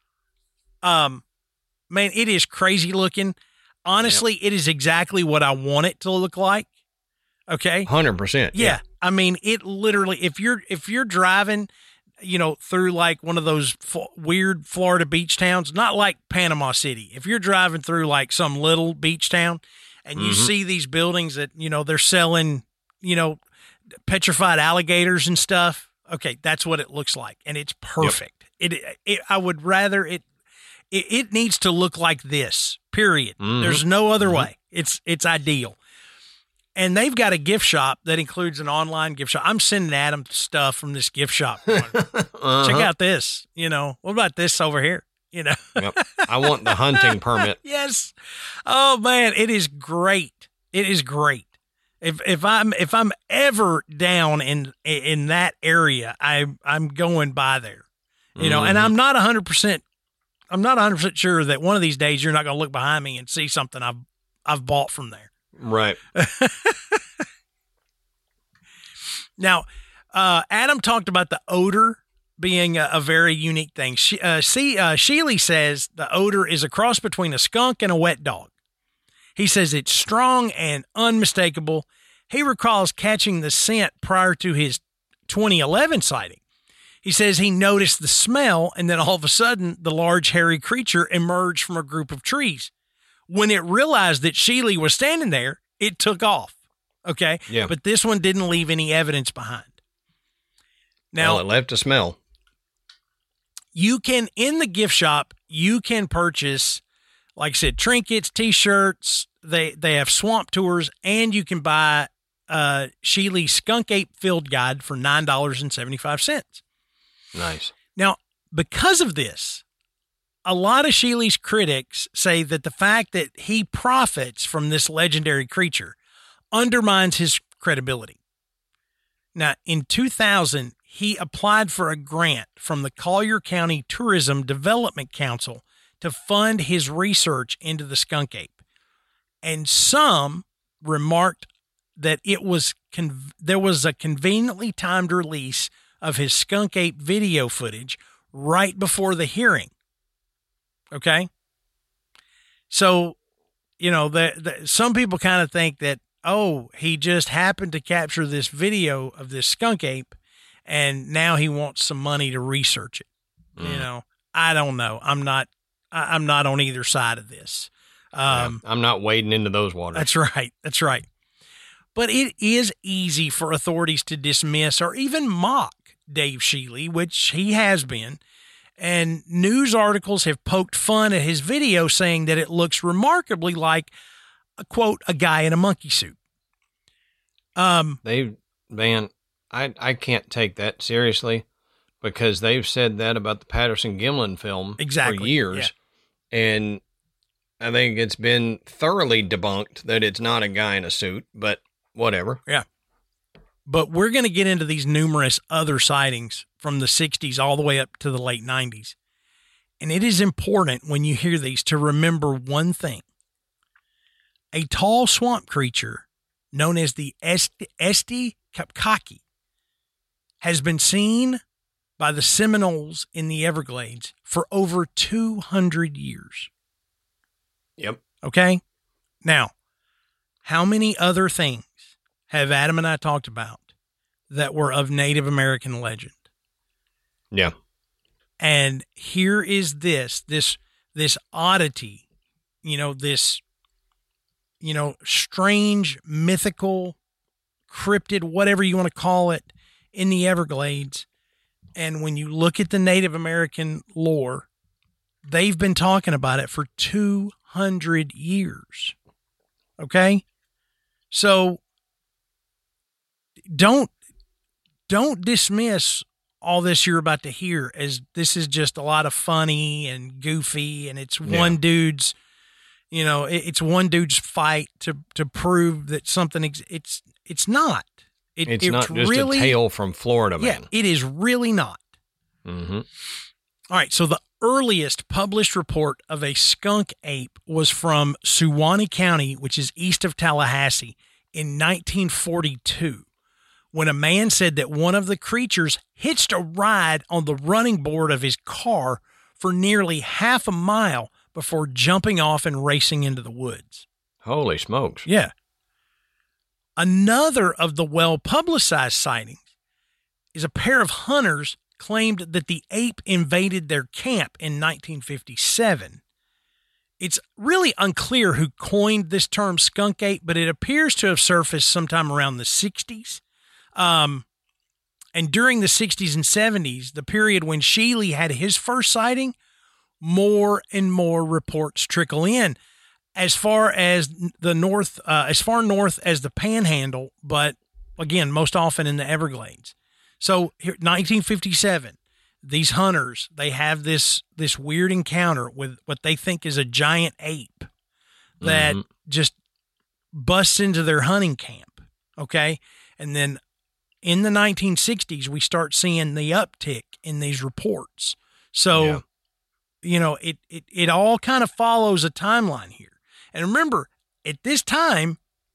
Man, it is crazy looking. Honestly, It is exactly what I want it to look like. Okay. 100%. Yeah. I mean, it literally, if you're driving, through like one of those weird Florida beach towns, not like Panama City. If you're driving through like some little beach town and you see these buildings that, they're selling, petrified alligators and stuff. Okay. That's what it looks like. And it's perfect. Yep. I would rather it needs to look like this, period. Mm-hmm. There's no other way. It's ideal. And they've got a gift shop that includes an online gift shop. I'm sending Adam stuff from this gift shop. Check out this. What about this over here? Yep. I want the hunting permit. Yes. Oh, man. It is great. It is great. If I'm ever down in that area, I'm going by there, you know, and I'm not 100%. I'm not 100% sure that one of these days you're not going to look behind me and see something I've bought from there. Right. Now, Adam talked about the odor being a very unique thing. Sheely says the odor is a cross between a skunk and a wet dog. He says it's strong and unmistakable. He recalls catching the scent prior to his 2011 sighting. He says he noticed the smell, and then all of a sudden, the large hairy creature emerged from a group of trees. When it realized that Sheely was standing there, it took off. Okay? Yeah. But this one didn't leave any evidence behind. Now, Well, it left a smell. you can, in the gift shop, you can purchase, like I said, trinkets, T-shirts. They have swamp tours, and you can buy Sheely's Skunk Ape Field Guide for $9.75. Nice. Now, because of this, a lot of Sheely's critics say that the fact that he profits from this legendary creature undermines his credibility. Now, in 2000, he applied for a grant from the Collier County Tourism Development Council to fund his research into the skunk ape. And some remarked that there was a conveniently timed release of his skunk ape video footage right before the hearing. Okay? So, you know, some people kind of think that, oh, he just happened to capture this video of this skunk ape and now he wants some money to research it. You know, I don't know. I'm not on either side of this. I'm not wading into those waters. That's right. That's right. But it is easy for authorities to dismiss or even mock Dave Sheely, which he has been. And news articles have poked fun at his video, saying that it looks remarkably like, quote, a guy in a monkey suit. I can't take that seriously because they've said that about the Patterson-Gimlin film for years. Yeah. And I think it's been thoroughly debunked that it's not a guy in a suit, but whatever. Yeah. But we're going to get into these numerous other sightings from the 60s all the way up to the late 90s. And it is important when you hear these to remember one thing. A tall swamp creature known as the Esti Kapkaki has been seen by the Seminoles in the Everglades for over 200 years. Yep. Okay? Now, how many other things have Adam and I talked about that were of Native American legend? Yeah. And here is this oddity, this strange, mythical, cryptid, whatever you want to call it, in the Everglades. And when you look at the Native American lore, they've been talking about it for 200 years. Okay? So don't dismiss all this you're about to hear as this is just a lot of funny and goofy, and it's one dude's, it's one dude's fight to prove that something it's not. It's not just really a tale from Florida, man. Yeah, it is really not. Mm-hmm. All right, so the earliest published report of a skunk ape was from Suwannee County, which is east of Tallahassee, in 1942, when a man said that one of the creatures hitched a ride on the running board of his car for nearly half a mile before jumping off and racing into the woods. Holy smokes. Yeah. Another of the well-publicized sightings is a pair of hunters claimed that the ape invaded their camp in 1957. It's really unclear who coined this term skunk ape, but it appears to have surfaced sometime around the 60s. And during the 60s and 70s, the period when Sheely had his first sighting, more and more reports trickle in as far as the north, as far north as the Panhandle, but again, most often in the Everglades. So here, 1957, these hunters, they have this weird encounter with what they think is a giant ape that just busts into their hunting camp. Okay. And then in the 1960s, we start seeing the uptick in these reports. So, it all kind of follows a timeline here. And remember, at this time,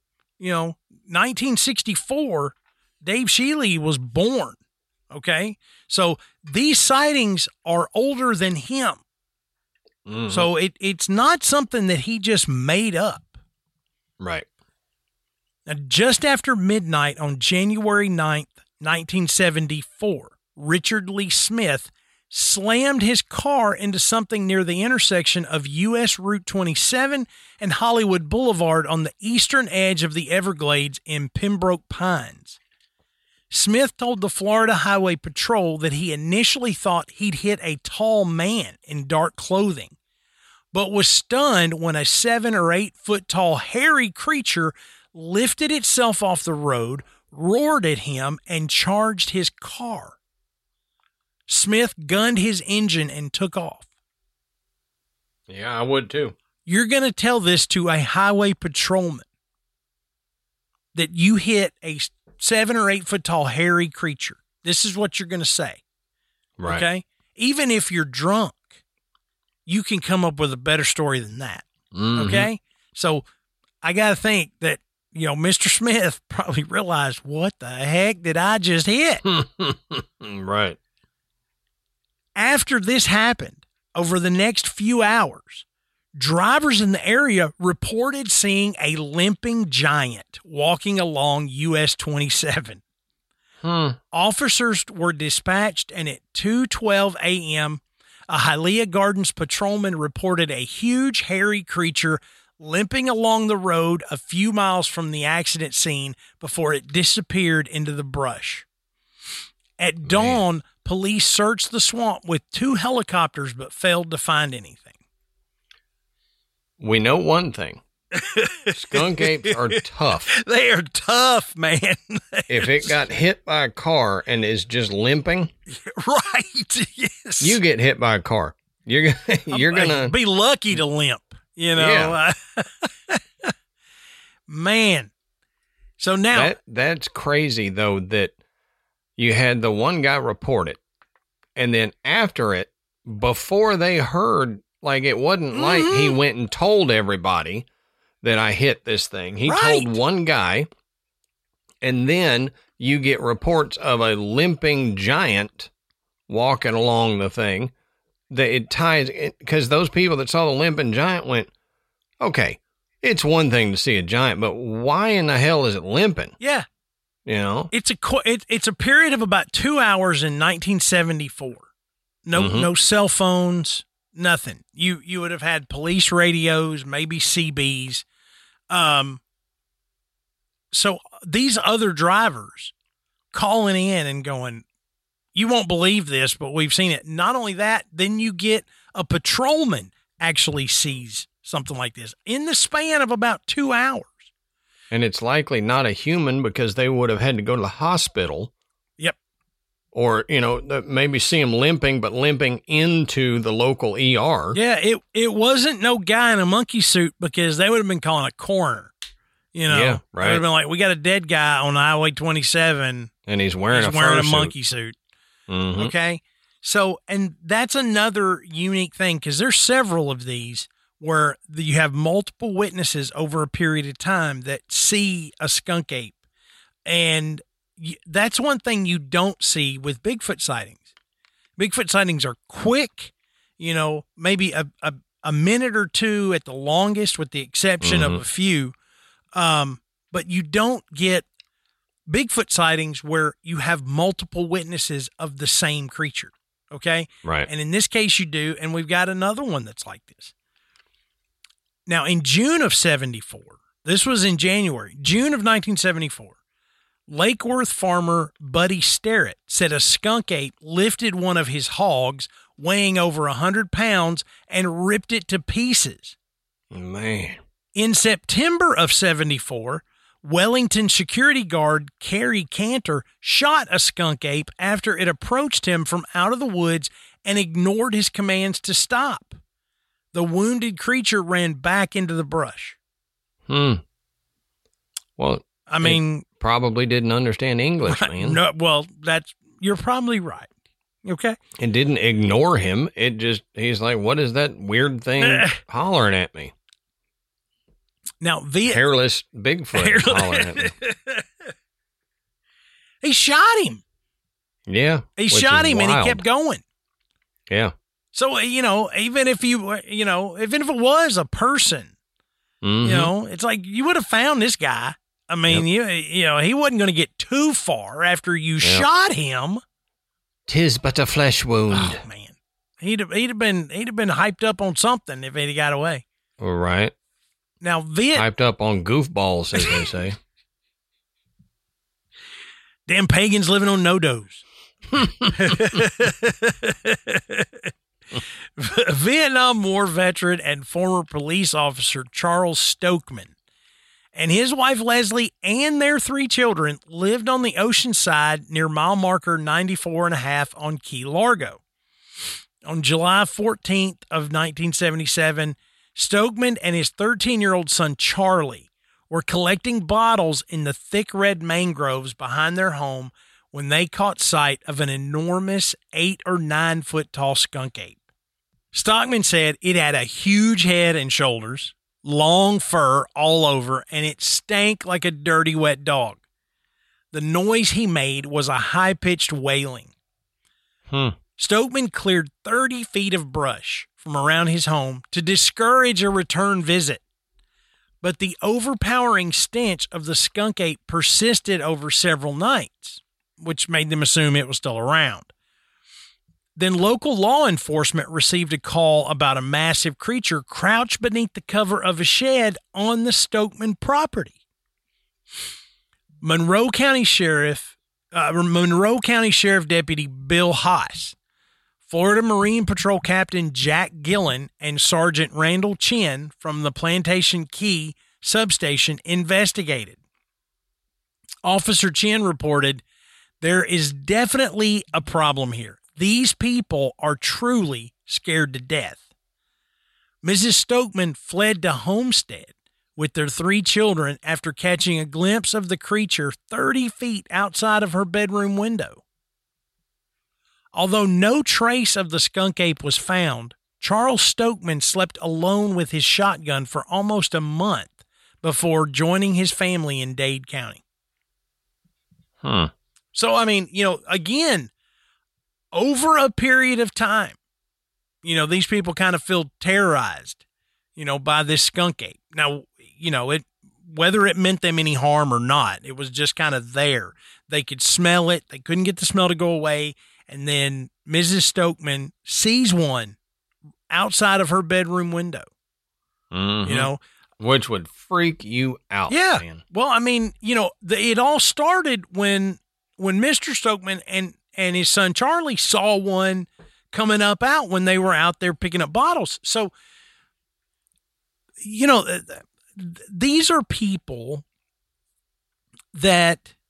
1964, Dave Shealy was born. Okay. So these sightings are older than him. Mm-hmm. So it's not something that he just made up. Right. Now, just after midnight on January 9th, 1974, Richard Lee Smith slammed his car into something near the intersection of U.S. Route 27 and Hollywood Boulevard on the eastern edge of the Everglades in Pembroke Pines. Smith told the Florida Highway Patrol that he initially thought he'd hit a tall man in dark clothing, but was stunned when a 7 or 8 foot tall hairy creature lifted itself off the road, roared at him, and charged his car. Smith gunned his engine and took off. Yeah, I would too. You're going to tell this to a highway patrolman that you hit a 7 or 8 foot tall hairy creature. This is what you're going to say. Right. Okay. Even if you're drunk, you can come up with a better story than that. Mm-hmm. Okay. So I got to think that, Mr. Smith probably realized, what the heck did I just hit? Right. After this happened, over the next few hours, drivers in the area reported seeing a limping giant walking along US 27. Officers were dispatched, and at 2:12 a.m., a Hialeah Gardens patrolman reported a huge hairy creature limping along the road a few miles from the accident scene before it disappeared into the brush. At dawn, police searched the swamp with 2 helicopters but failed to find anything. We know one thing. Skunk apes are tough. They are tough, man. If it got hit by a car and is just limping, right? Yes. You get hit by a car. You're gonna be lucky to limp. Yeah. Man. So now that's crazy though, that you had the one guy report it, and then after it, before they heard, like, it wasn't like he went and told everybody that I hit this thing. He told one guy, and then you get reports of a limping giant walking along the thing. That it ties, because those people that saw the limping giant went, okay, it's one thing to see a giant, but why in the hell is it limping? Yeah. It's a period of about 2 hours in 1974. No cell phones, nothing. You would have had police radios, maybe CBs. So these other drivers calling in and going, you won't believe this, but we've seen it. Not only that, then you get a patrolman actually sees something like this in the span of about 2 hours. And it's likely not a human, because they would have had to go to the hospital. Yep. Or, maybe see him limping, but limping into the local ER. Yeah, it wasn't no guy in a monkey suit, because they would have been calling a coroner. Yeah, right. They would have been like, we got a dead guy on Highway 27. And he's wearing a monkey suit. Mm-hmm. Okay. So, and that's another unique thing, because there's several of these where you have multiple witnesses over a period of time that see a skunk ape. And that's one thing you don't see with Bigfoot sightings. Bigfoot sightings are quick, maybe a minute or two at the longest, with the exception of a few. But you don't get Bigfoot sightings where you have multiple witnesses of the same creature. Okay. Right. And in this case you do. And we've got another one that's like this. Now, in June of 74, this was in January, June of 1974, Lake Worth farmer Buddy Sterrett said a skunk ape lifted one of his hogs weighing over 100 pounds and ripped it to pieces. Man. In September of 74, Wellington security guard Kerry Cantor shot a skunk ape after it approached him from out of the woods and ignored his commands to stop. The wounded creature ran back into the brush. Well, I mean, probably didn't understand English, man. No, well, you're probably right. Okay. It didn't ignore him. He's like, what is that weird thing hollering at me? Now, hairless Bigfoot hollering at me. He shot him. Yeah. He shot him wild. and he kept going. Yeah. So, even if even if it was a person, it's like you would have found this guy. I mean, he wasn't going to get too far after you shot him. 'Tis but a flesh wound. Oh man, he'd have been hyped up on something if he'd got away. All right. Now, hyped up on goofballs, as they say. Damn pagans living on no-dos. Vietnam War veteran and former police officer Charles Stokeman and his wife Leslie and their 3 children lived on the ocean side near mile marker 94.5 on Key Largo. On July 14th of 1977, Stokeman and his 13-year-old son Charlie were collecting bottles in the thick red mangroves behind their home when they caught sight of an enormous 8 or 9 foot tall skunk ape. Stockman said it had a huge head and shoulders, long fur all over, and it stank like a dirty, wet dog. The noise he made was a high-pitched wailing. Stokeman cleared 30 feet of brush from around his home to discourage a return visit. But the overpowering stench of the skunk ape persisted over several nights, which made them assume it was still around. Then local law enforcement received a call about a massive creature crouched beneath the cover of a shed on the Stokeman property. Monroe County Sheriff Deputy Bill Haas, Florida Marine Patrol Captain Jack Gillen, and Sergeant Randall Chin from the Plantation Key substation investigated. Officer Chin reported, "There is definitely a problem here. These people are truly scared to death." Mrs. Stokeman fled to Homestead with their 3 children after catching a glimpse of the creature 30 feet outside of her bedroom window. Although no trace of the skunk ape was found, Charles Stokeman slept alone with his shotgun for almost a month before joining his family in Dade County. So, I mean, again, over a period of time, these people kind of feel terrorized, by this skunk ape. Now, whether it meant them any harm or not, it was just kind of there. They could smell it. They couldn't get the smell to go away. And then Mrs. Stokeman sees one outside of her bedroom window, which would freak you out. Yeah. Man. Well, I mean, it all started when Mr. Stokeman and his son Charlie saw one coming up out when they were out there picking up bottles. So, these are people that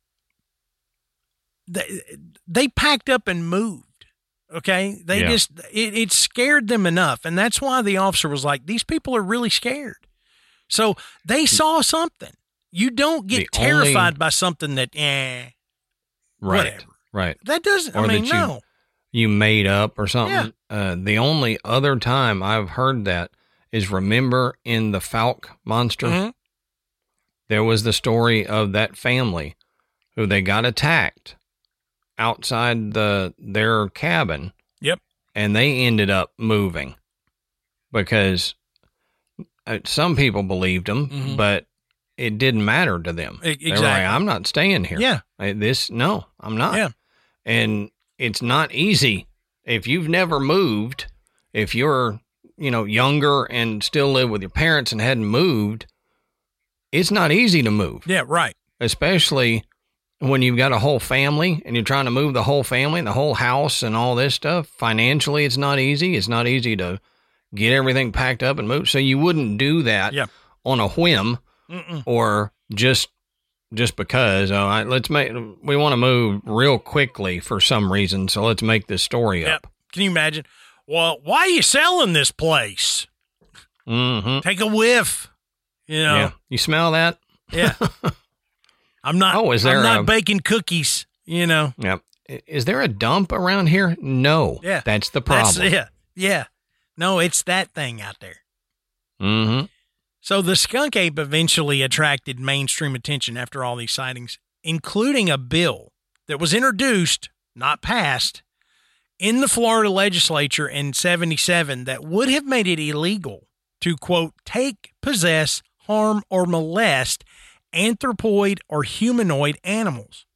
they packed up and moved. Okay. It scared them enough. And that's why the officer was like, these people are really scared. So they saw something. You don't get terrified by something that, whatever. Right. That doesn't, or no. You made up or something. Yeah. The only other time I've heard that is, remember in the Falk Monster, there was the story of that family who they got attacked outside their cabin. Yep. And they ended up moving because some people believed them, but it didn't matter to them. Exactly. They were like, I'm not staying here. Yeah. No, I'm not. Yeah. And it's not easy. If you've never moved, if you're, younger and still live with your parents and hadn't moved, it's not easy to move. Yeah, right. Especially when you've got a whole family and you're trying to move the whole family and the whole house and all this stuff. Financially, it's not easy. It's not easy to get everything packed up and move. So you wouldn't do that on a whim or just because we want to move real quickly for some reason. So let's make this story up. Can you imagine? Well, why are you selling this place? Take a whiff. Yeah. You smell that? Yeah. I'm not. Oh, is there I'm not baking cookies. Yep. Is there a dump around here? No. Yeah. That's the problem. Yeah. No, it's that thing out there. Mm-hmm. So the skunk ape eventually attracted mainstream attention after all these sightings, including a bill that was introduced, not passed, in the Florida legislature in 1977 that would have made it illegal to, quote, take, possess, harm, or molest anthropoid or humanoid animals.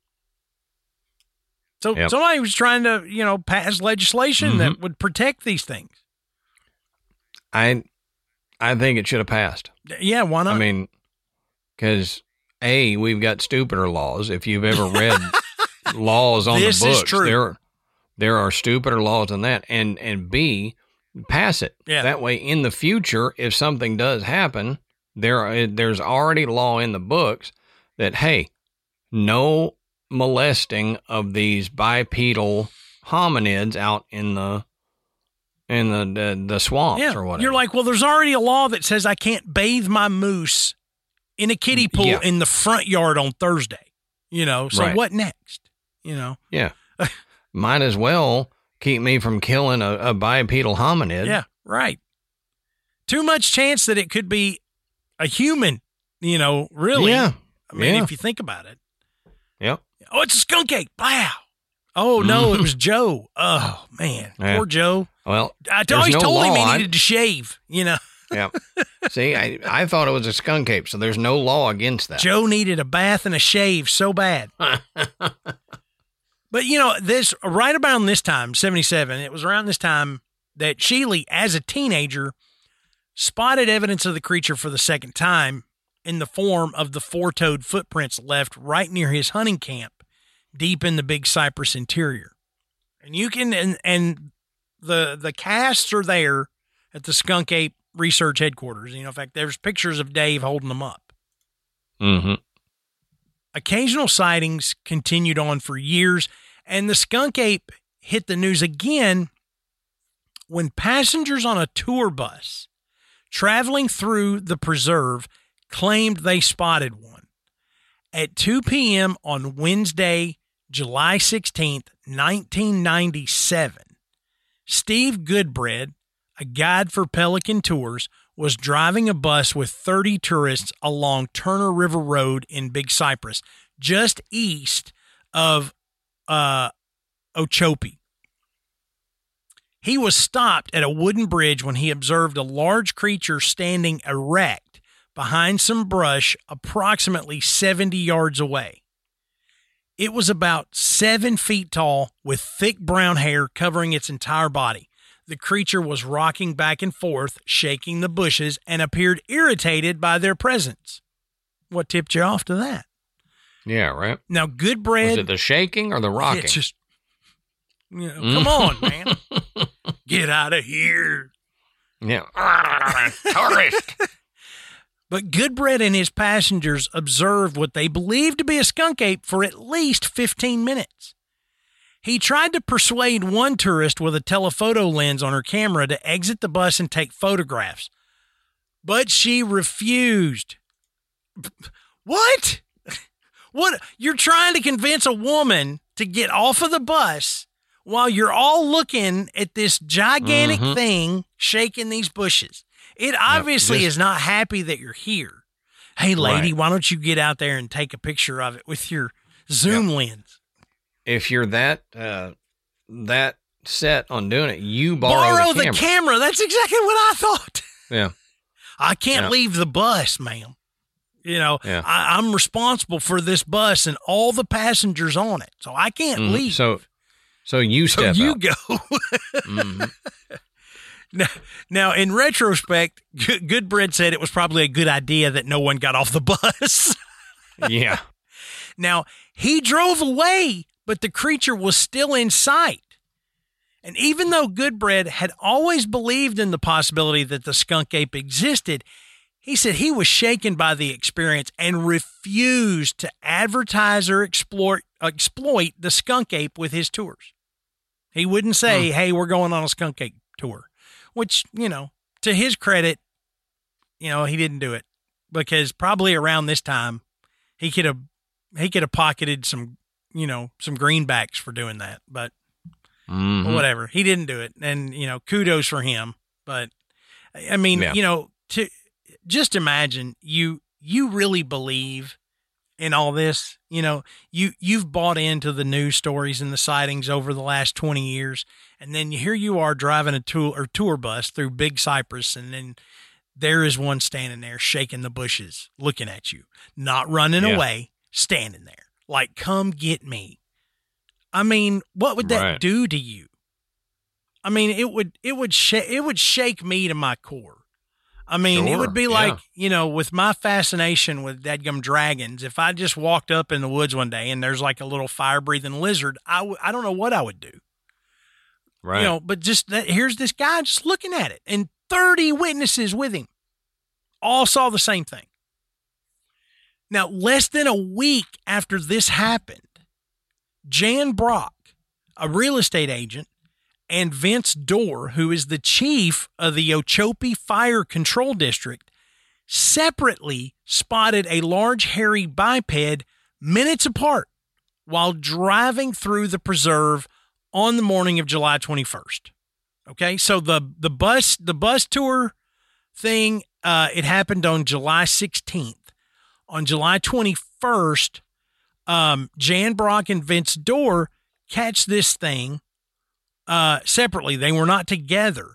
So somebody was trying to, pass legislation that would protect these things. I think it should have passed. Yeah, why not? I mean, because we've got stupider laws. If you've ever read laws on this the books, is true. there are stupider laws than that. And B, pass it. Yeah. That way, in the future, if something does happen, there's already law in the books that, hey, no molesting of these bipedal hominids out in the swamps or whatever. You're like, well, there's already a law that says I can't bathe my moose in a kiddie pool in the front yard on Thursday. So right. What next? Yeah. Might as well keep me from killing a bipedal hominid. Yeah, right. Too much chance that it could be a human, really. Yeah. I mean, if you think about it. Yep. Oh, it's a skunk ape. Wow. Oh, no, it was Joe. Oh, man. Yeah. Poor Joe. Well, I always told him he needed to shave, Yeah. See, I thought it was a skunk ape, so there's no law against that. Joe needed a bath and a shave so bad. But, this right around this time, 1977, it was around this time that Sheely, as a teenager, spotted evidence of the creature for the second time in the form of the four-toed footprints left right near his hunting camp deep in the Big Cypress interior. And you can, and the casts are there at the Skunk Ape Research Headquarters. In fact, there's pictures of Dave holding them up. Mm-hmm. Occasional sightings continued on for years, and the skunk ape hit the news again when passengers on a tour bus traveling through the preserve claimed they spotted one. At 2 p.m. on Wednesday, July 16th, 1997, Steve Goodbread, a guide for Pelican Tours, was driving a bus with 30 tourists along Turner River Road in Big Cypress, just east of Okeechobee. He was stopped at a wooden bridge when he observed a large creature standing erect behind some brush approximately 70 yards away. It was about 7 feet tall with thick brown hair covering its entire body. The creature was rocking back and forth, shaking the bushes, and appeared irritated by their presence. What tipped you off to that? Yeah, right. Now, Goodbread... Was it the shaking or the rocking? It's just, come on, man. Get out of here. Yeah. Tourist. But Goodbread and his passengers observed what they believed to be a skunk ape for at least 15 minutes. He tried to persuade one tourist with a telephoto lens on her camera to exit the bus and take photographs, but she refused. What? What? You're trying to convince a woman to get off of the bus while you're all looking at this gigantic thing shaking these bushes. It obviously is not happy that you're here. Hey, lady, why don't you get out there and take a picture of it with your zoom lens? If you're that set on doing it, you borrow the camera. That's exactly what I thought. Yeah. I can't leave the bus, ma'am. I'm responsible for this bus and all the passengers on it, so I can't leave. So you step you out. Go. Now, in retrospect, Goodbread said it was probably a good idea that no one got off the bus. Yeah. Now, he drove away, but the creature was still in sight. And even though Goodbread had always believed in the possibility that the skunk ape existed, he said he was shaken by the experience and refused to advertise or exploit the skunk ape with his tours. He wouldn't say, hey, we're going on a skunk ape tour, which, to his credit, he didn't do it because probably around this time he could have he could have pocketed some greenbacks for doing that, but whatever. He didn't do it. And, kudos for him. But I mean, to just imagine you really believe in all this, you've bought into the news stories and the sightings over the last 20 years. And then here you are driving a tour bus through Big Cypress. And then there is one standing there shaking the bushes, looking at you, not running away, standing there like, come get me. I mean, what would that do to you? I mean, it would shake me to my core. I mean, it would be like, with my fascination with dadgum dragons, if I just walked up in the woods one day and there's like a little fire-breathing lizard, I don't know what I would do. Right. But here's this guy just looking at it, and 30 witnesses with him all saw the same thing. Now, less than a week after this happened, Jan Brock, a real estate agent, and Vince Dorr, who is the chief of the Okeechobee Fire Control District, separately spotted a large hairy biped minutes apart while driving through the preserve on the morning of July 21st. Okay, so the bus tour thing, it happened on July 16th. On July 21st, Jan Brock and Vince Dorr catch this thing separately. They were not together.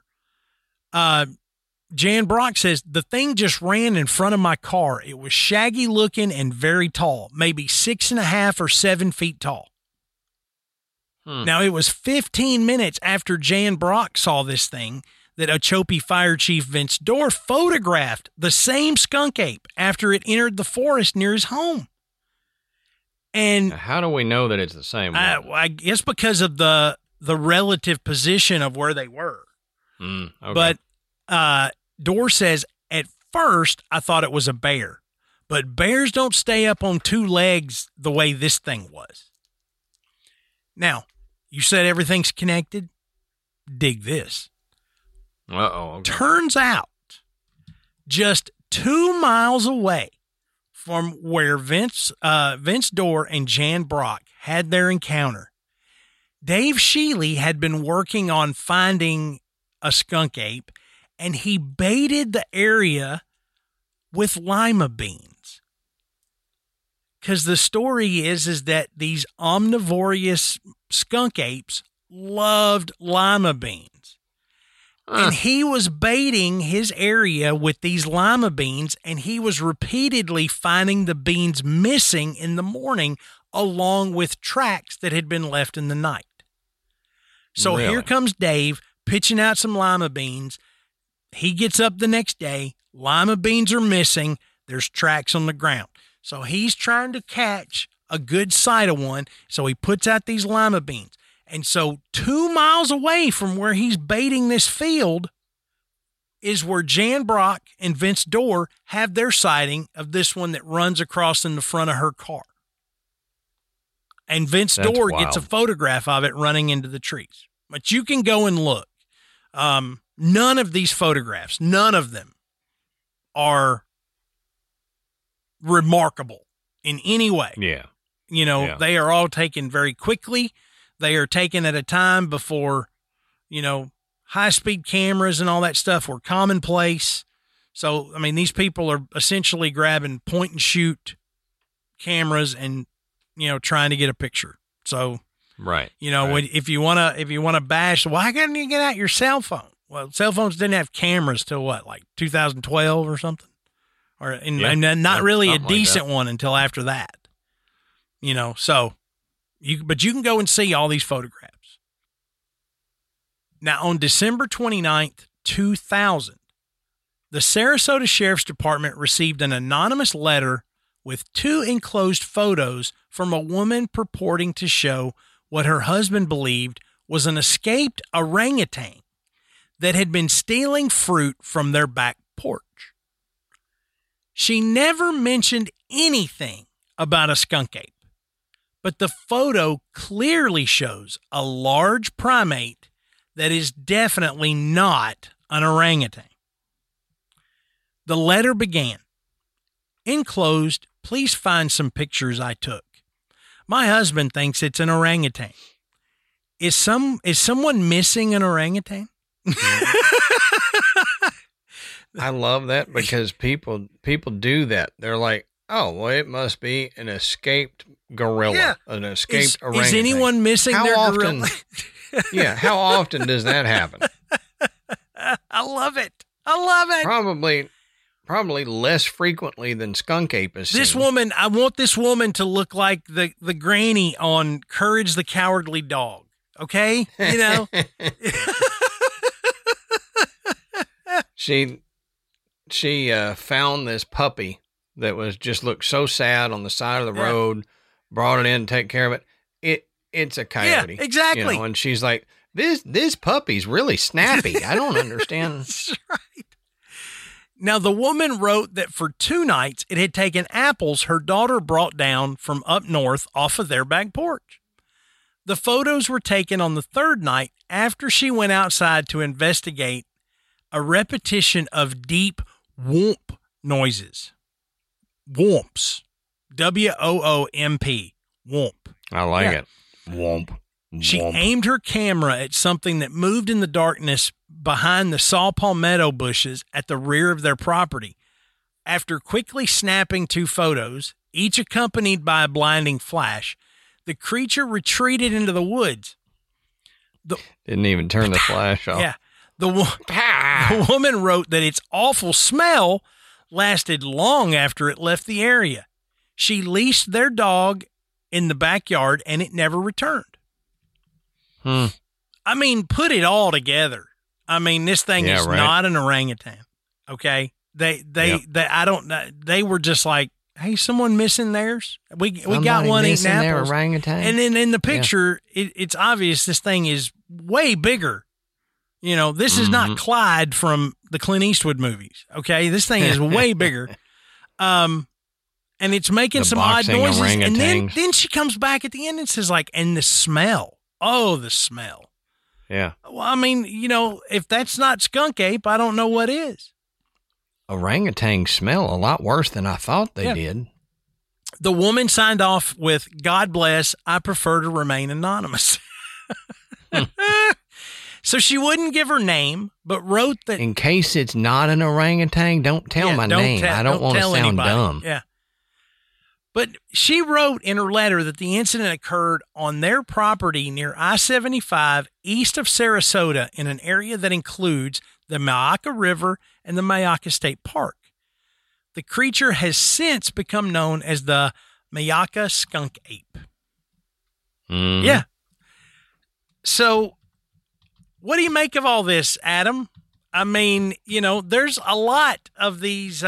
Jan Brock says, the thing just ran in front of my car. It was shaggy looking and very tall, maybe 6.5 or 7 feet tall. Now, it was 15 minutes after Jan Brock saw this thing that Okeechobee Fire Chief Vince Dorr photographed the same skunk ape after it entered the forest near his home. And how do we know that it's the same one? I guess because of the relative position of where they were. Okay. But Dorr says, at first, I thought it was a bear. But bears don't stay up on 2 legs the way this thing was. Now, you said everything's connected? Dig this. Uh-oh. Okay. Turns out, just 2 miles away from where Vince Dorr and Jan Brock had their encounter, Dave Shealy had been working on finding a skunk ape, and he baited the area with lima beans. Because the story is that these omnivorous skunk apes loved lima beans. And he was baiting his area with these lima beans, and he was repeatedly finding the beans missing in the morning along with tracks that had been left in the night. So Here comes Dave pitching out some lima beans. He gets up the next day. Lima beans are missing. There's tracks on the ground. So he's trying to catch a good sight of one. So he puts out these lima beans. And so 2 miles away from where he's baiting this field is where Jan Brock and Vince Dorr have their sighting of this one that runs across in the front of her car. And Vince Dorr gets a photograph of it running into the trees. But you can go and look. None of these photographs, none of them are remarkable in any way. Yeah. They are all taken very quickly. They are taken at a time before, high-speed cameras and all that stuff were commonplace. So, I mean, these people are essentially grabbing point-and-shoot cameras and, trying to get a picture. So, right. If you want to bash, why couldn't you get out your cell phone? Well, cell phones didn't have cameras till like 2012 or something, and not really a decent one until after that. So but you can go and see all these photographs. Now, on December 29th, 2000, the Sarasota Sheriff's Department received an anonymous letter with 2 enclosed photos from a woman purporting to show what her husband believed was an escaped orangutan that had been stealing fruit from their back porch. She never mentioned anything about a skunk ape, but the photo clearly shows a large primate that is definitely not an orangutan. The letter began, "Enclosed please find some pictures I took. My husband thinks it's an orangutan. Is someone missing an orangutan? I love that because people do that. They're like, oh, well, it must be an escaped gorilla, an escaped orangutan. Is anyone missing their gorilla? Yeah, how often does that happen? I love it. Probably less frequently than skunk ape is seen. This woman, I want this woman to look like the granny on Courage the Cowardly Dog. Okay? You know? She found this puppy that was just looked so sad on the side of the road, brought it in to take care of it. It's a coyote. Yeah, exactly. You know, and she's like, this puppy's really snappy. I don't understand. That's right. Now, the woman wrote that for 2 nights, it had taken apples her daughter brought down from up north off of their back porch. The photos were taken on the 3rd night after she went outside to investigate a repetition of deep whoomp noises. Whoomps. W-O-O-M-P. Whoomp. I like it. Whoomp. She aimed her camera at something that moved in the darkness behind the saw palmetto bushes at the rear of their property. After quickly snapping 2 photos, each accompanied by a blinding flash, the creature retreated into the woods. Didn't even turn the flash off. Yeah. The woman wrote that its awful smell lasted long after it left the area. She leashed their dog in the backyard and it never returned. I mean, put it all together. I mean, this thing is not an orangutan. Okay. They were just like, hey, someone missing theirs? We got one eating apples. Their orangutan. And then in the picture, it's obvious this thing is way bigger. You know, this is not Clyde from the Clint Eastwood movies. Okay. This thing is way bigger. And it's making some odd noises. And then she comes back at the end and says like, and the smell. Oh, the smell. Yeah. Well, I mean, you know, if that's not skunk ape, I don't know what is. Orangutans smell a lot worse than I thought they did. The woman signed off with, God bless, I prefer to remain anonymous. So she wouldn't give her name, but wrote that... In case it's not an orangutan, don't tell my name. I don't want to sound anybody. Dumb. Yeah. But she wrote in her letter that the incident occurred on their property near I-75 east of Sarasota in an area that includes the Myakka River and the Myakka State Park. The creature has since become known as the Myakka skunk ape. Yeah. So what do you make of all this, Adam? I mean, you know, there's a lot of these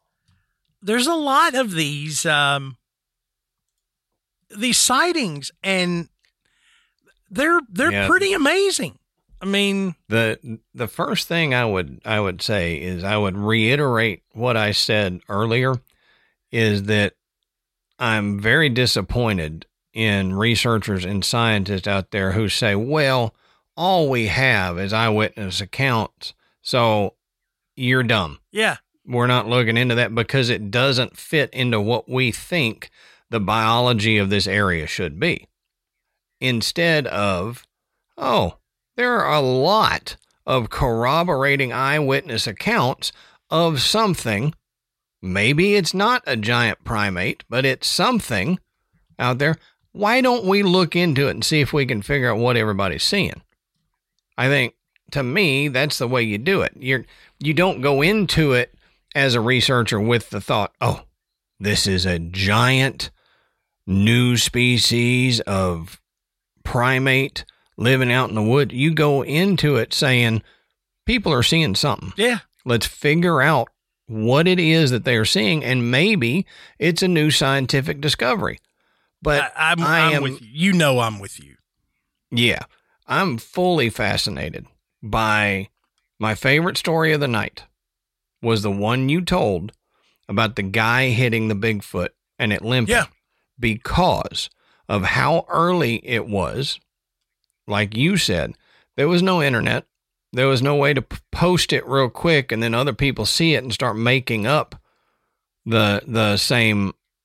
sightings, and they're pretty amazing. I mean, the first thing I would say is I would reiterate what I said earlier, is that I'm very disappointed in researchers and scientists out there who say, well, all we have is eyewitness accounts, so you're dumb. Yeah. We're not looking into that because it doesn't fit into what we think the biology of this area should be. Instead of, oh, there are a lot of corroborating eyewitness accounts of something. Maybe it's not a giant primate, but it's something out there. Why don't we look into it and see if we can figure out what everybody's seeing? I think, to me, that's the way you do it. You don't go into it as a researcher with the thought, oh, this is a giant new species of primate living out in the wood. You go into it saying, people are seeing something. Yeah. Let's figure out what it is that they are seeing, and maybe it's a new scientific discovery. But I'm with you. You know I'm with you. Yeah. I'm fully fascinated by my favorite story of the night was the one you told about the guy hitting the Bigfoot and it limping. Yeah. Because of how early it was. Like you said, there was no internet. There was no way to post it real quick and then other people see it and start making up the same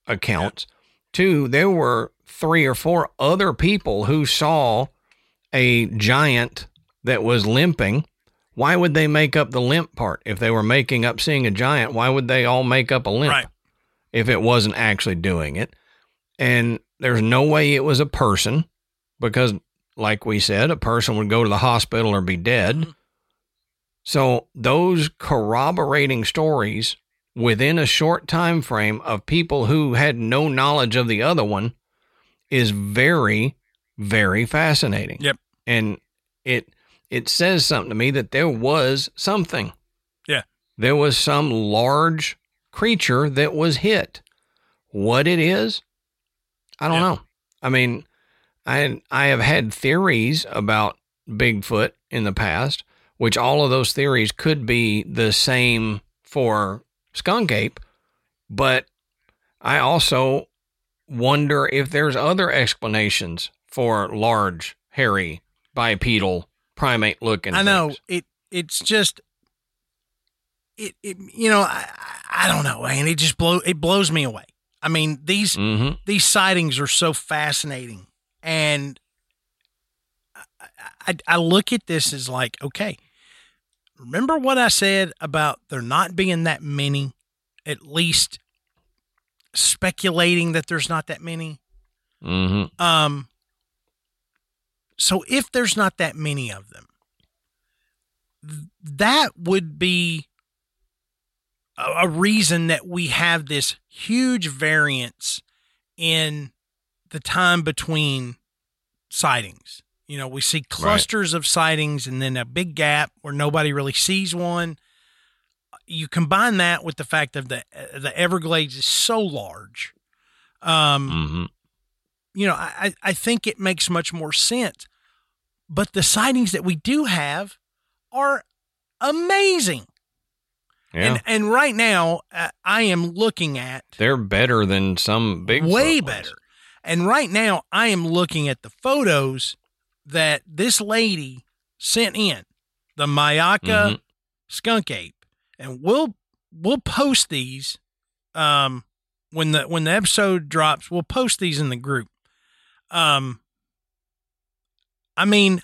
accounts. Two, there were 3 or 4 other people who saw a giant that was limping. Why would they make up the limp part? If they were making up seeing a giant, why would they all make up a limp Right. if it wasn't actually doing it? And there's no way it was a person because, like we said, a person would go to the hospital or be dead. Mm-hmm. So those corroborating stories within a short time frame of people who had no knowledge of the other one is very, very fascinating. Yep. And it says something to me that there was something. Yeah. There was some large creature that was hit. What it is, I don't know. I mean, I have had theories about Bigfoot in the past, which all of those theories could be the same for skunk ape, but I also wonder if there's other explanations for large, hairy, bipedal, primate looking. I know things. it's just, I don't know, and it blows me away. I mean, these sightings are so fascinating. And I look at this as like, okay, remember what I said about there not being that many, at least speculating that there's not that many? Mm-hmm. So if there's not that many of them, that would be a reason that we have this huge variance in the time between sightings. You know, we see clusters of sightings and then a big gap where nobody really sees one. You combine that with the fact that the Everglades is so large. You know, I think it makes much more sense. But the sightings that we do have are amazing. Yeah. And right now, I am looking at... They're better than some big way ones. better. And right now, I am looking at the photos that this lady sent in, the Myakka skunk ape, and we'll post these when the episode drops. We'll post these in the group. I mean,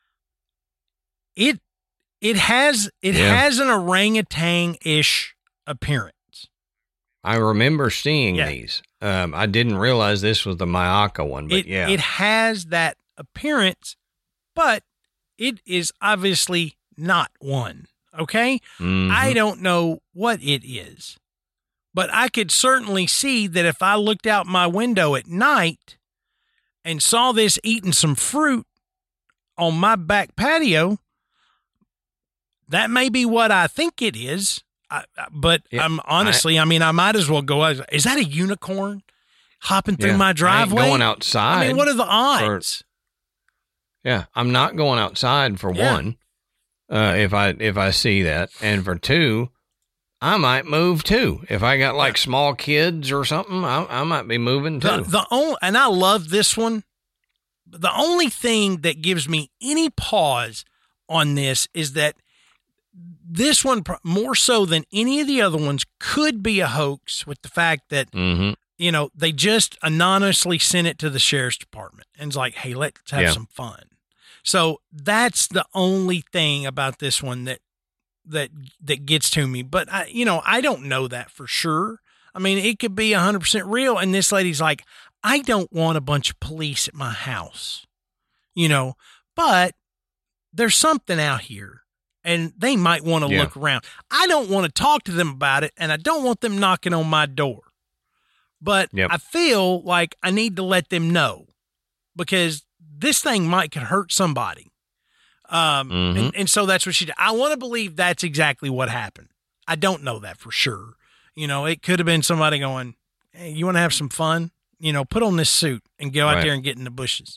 it has an orangutan-ish appearance. I remember seeing these. I didn't realize this was the Myakka one, but it has that appearance, but it is obviously not one. Okay? I don't know what it is, but I could certainly see that if I looked out my window at night and saw this eating some fruit on my back patio, that may be what I think it is. But I'm honestly, I might as well go. Is that a unicorn hopping through my driveway? I ain't going outside. I mean, what are the odds? I'm not going outside for one. If I see that, and for two, I might move too. If I got small kids or something, I might be moving too. And I love this one. The only thing that gives me any pause on this is that this one, more so than any of the other ones, could be a hoax, with the fact that, they just anonymously sent it to the sheriff's department and it's like, hey, let's have some fun. So that's the only thing about this one that gets to me. But I don't know that for sure. I mean, it could be 100% real. And this lady's like, I don't want a bunch of police at my house, but there's something out here. And they might want to look around. I don't want to talk to them about it, and I don't want them knocking on my door. But I feel like I need to let them know, because this thing could hurt somebody. And so that's what she did. I want to believe that's exactly what happened. I don't know that for sure. It could have been somebody going, hey, you want to have some fun? Put on this suit and go out there and get in the bushes.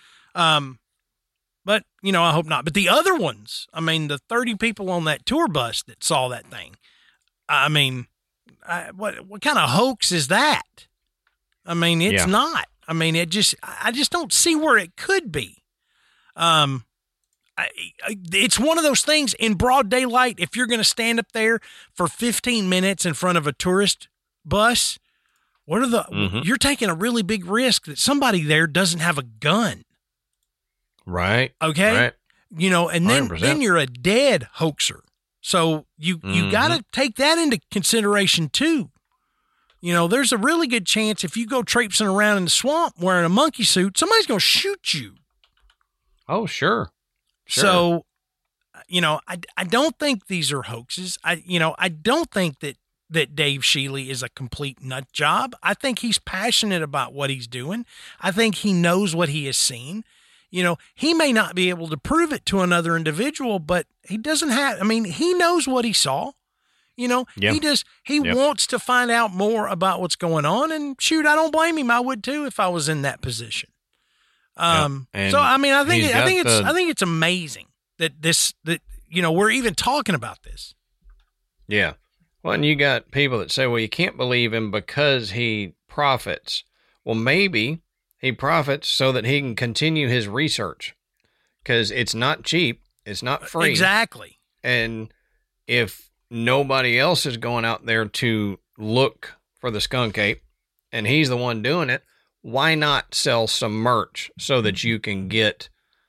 But, I hope not. But the other ones, the 30 people on that tour bus that saw that thing, what kind of hoax is that? It's not. I just don't see where it could be. It's one of those things in broad daylight. If you're going to stand up there for 15 minutes in front of a tourist bus, What are the? You're taking a really big risk that somebody there doesn't have a gun. Right. Okay. Right. You know, and then 100%. you're a dead hoaxer. So you got to take that into consideration too. You know, there's a really good chance if you go traipsing around in the swamp wearing a monkey suit, somebody's going to shoot you. Oh, sure. So, you know, I don't think these are hoaxes. I don't think that Dave Shealy is a complete nut job. I think he's passionate about what he's doing. I think he knows what he has seen. You know, he may not be able to prove it to another individual, but he doesn't have, I mean, he knows what he saw. You know, he wants to find out more about what's going on, and shoot, I don't blame him. I would too if I was in that position. So I mean, I think it's amazing that you know, we're even talking about this. Yeah. Well, and you got people that say, well, you can't believe him because he profits. Well, maybe he profits so that he can continue his research, because it's not cheap. It's not free. Exactly. And if nobody else is going out there to look for the skunk ape and he's the one doing it, why not sell some merch so that you can get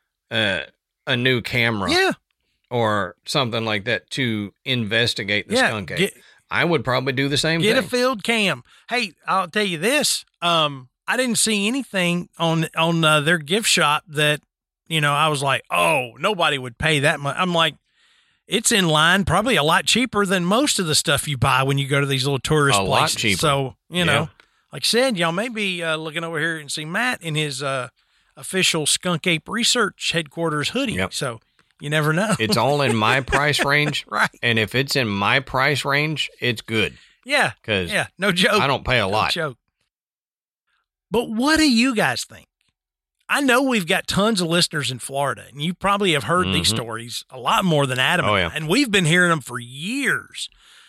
a new camera or something like that to investigate the skunk ape? I would probably do the same thing. Get a field cam. Hey, I'll tell you this. I didn't see anything on their gift shop that, you know, I was like, oh, nobody would pay that much. I'm like, it's in line, probably a lot cheaper than most of the stuff you buy when you go to these little tourist places. Lot cheaper. So, you know, like I said, y'all may be looking over here and see Matt in his official Skunk Ape Research headquarters hoodie. Yep. So you never know. It's all in my price range. Right. And if it's in my price range, it's good. Yeah. Because no joke. I don't pay a lot. No joke. But what do you guys think? I know we've got tons of listeners in Florida, and you probably have heard these stories a lot more than Adam and I, and we've been hearing them for years.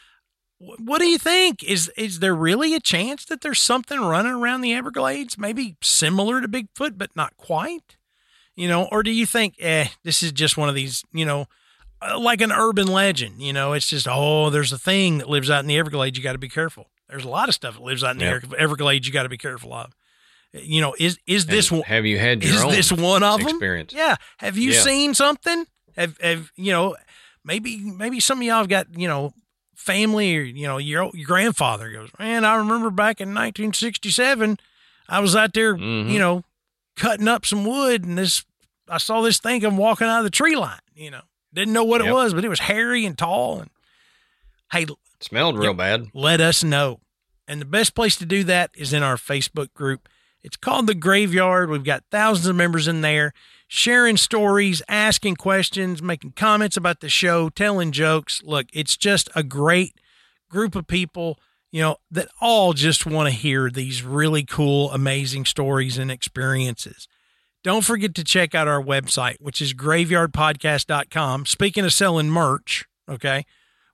What do you think? Is there really a chance that there's something running around the Everglades, maybe similar to Bigfoot, but not quite? You know, or do you think, this is just one of these, you know, like an urban legend, you know, it's just, there's a thing that lives out in the Everglades. You got to be careful. There's a lot of stuff that lives out in the Everglades. You got to be careful of. You know, is this one? Have you had your own this one of them? Experience? Yeah. Have you seen something? Have you know? Maybe some of y'all have got, you know, family, or you know, your grandfather goes, man, I remember back in 1967, I was out there, you know, cutting up some wood, and I saw this thing come walking out of the tree line. You know, didn't know what it was, but it was hairy and tall, and hey, it smelled real bad. Let us know, and the best place to do that is in our Facebook group. It's called The Graveyard. We've got thousands of members in there, sharing stories, asking questions, making comments about the show, telling jokes. Look, it's just a great group of people, you know, that all just want to hear these really cool, amazing stories and experiences. Don't forget to check out our website, which is graveyardpodcast.com. Speaking of selling merch, okay,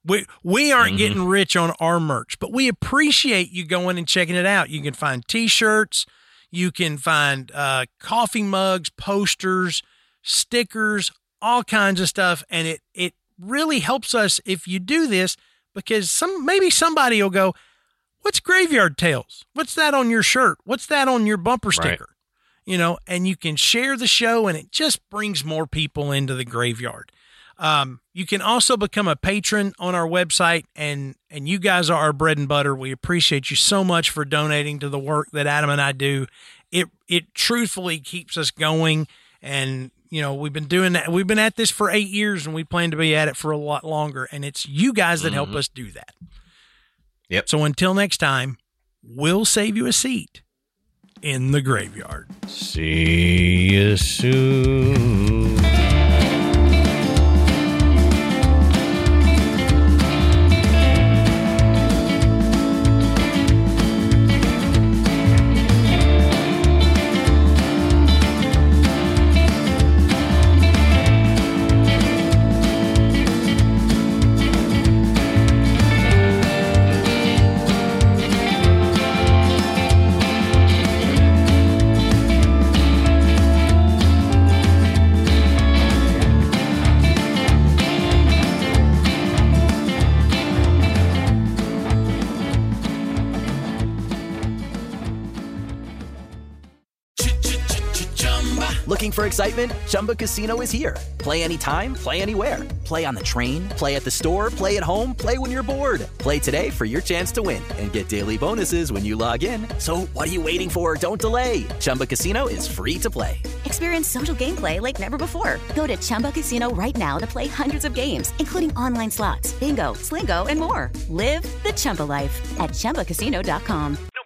we aren't getting rich on our merch, but we appreciate you going and checking it out. You can find T-shirts. You can find coffee mugs, posters, stickers, all kinds of stuff. And it really helps us if you do this, because maybe somebody will go, what's Graveyard Tales? What's that on your shirt? What's that on your bumper sticker? You know, and you can share the show, and it just brings more people into the graveyard. You can also become a patron on our website, and you guys are our bread and butter. We appreciate you so much for donating to the work that Adam and I do. It truthfully keeps us going, and you know, we've been doing that. We've been at this for 8 years, and we plan to be at it for a lot longer, and it's you guys that help us do that. Yep. So until next time, we'll save you a seat in the graveyard. See you soon. Looking for excitement? Chumba Casino is here. Play anytime, play anywhere. Play on the train, play at the store, play at home, play when you're bored. Play today for your chance to win and get daily bonuses when you log in. So what are you waiting for? Don't delay. Chumba Casino is free to play. Experience social gameplay like never before. Go to Chumba Casino right now to play hundreds of games, including online slots, bingo, Slingo, and more. Live the Chumba life at ChumbaCasino.com.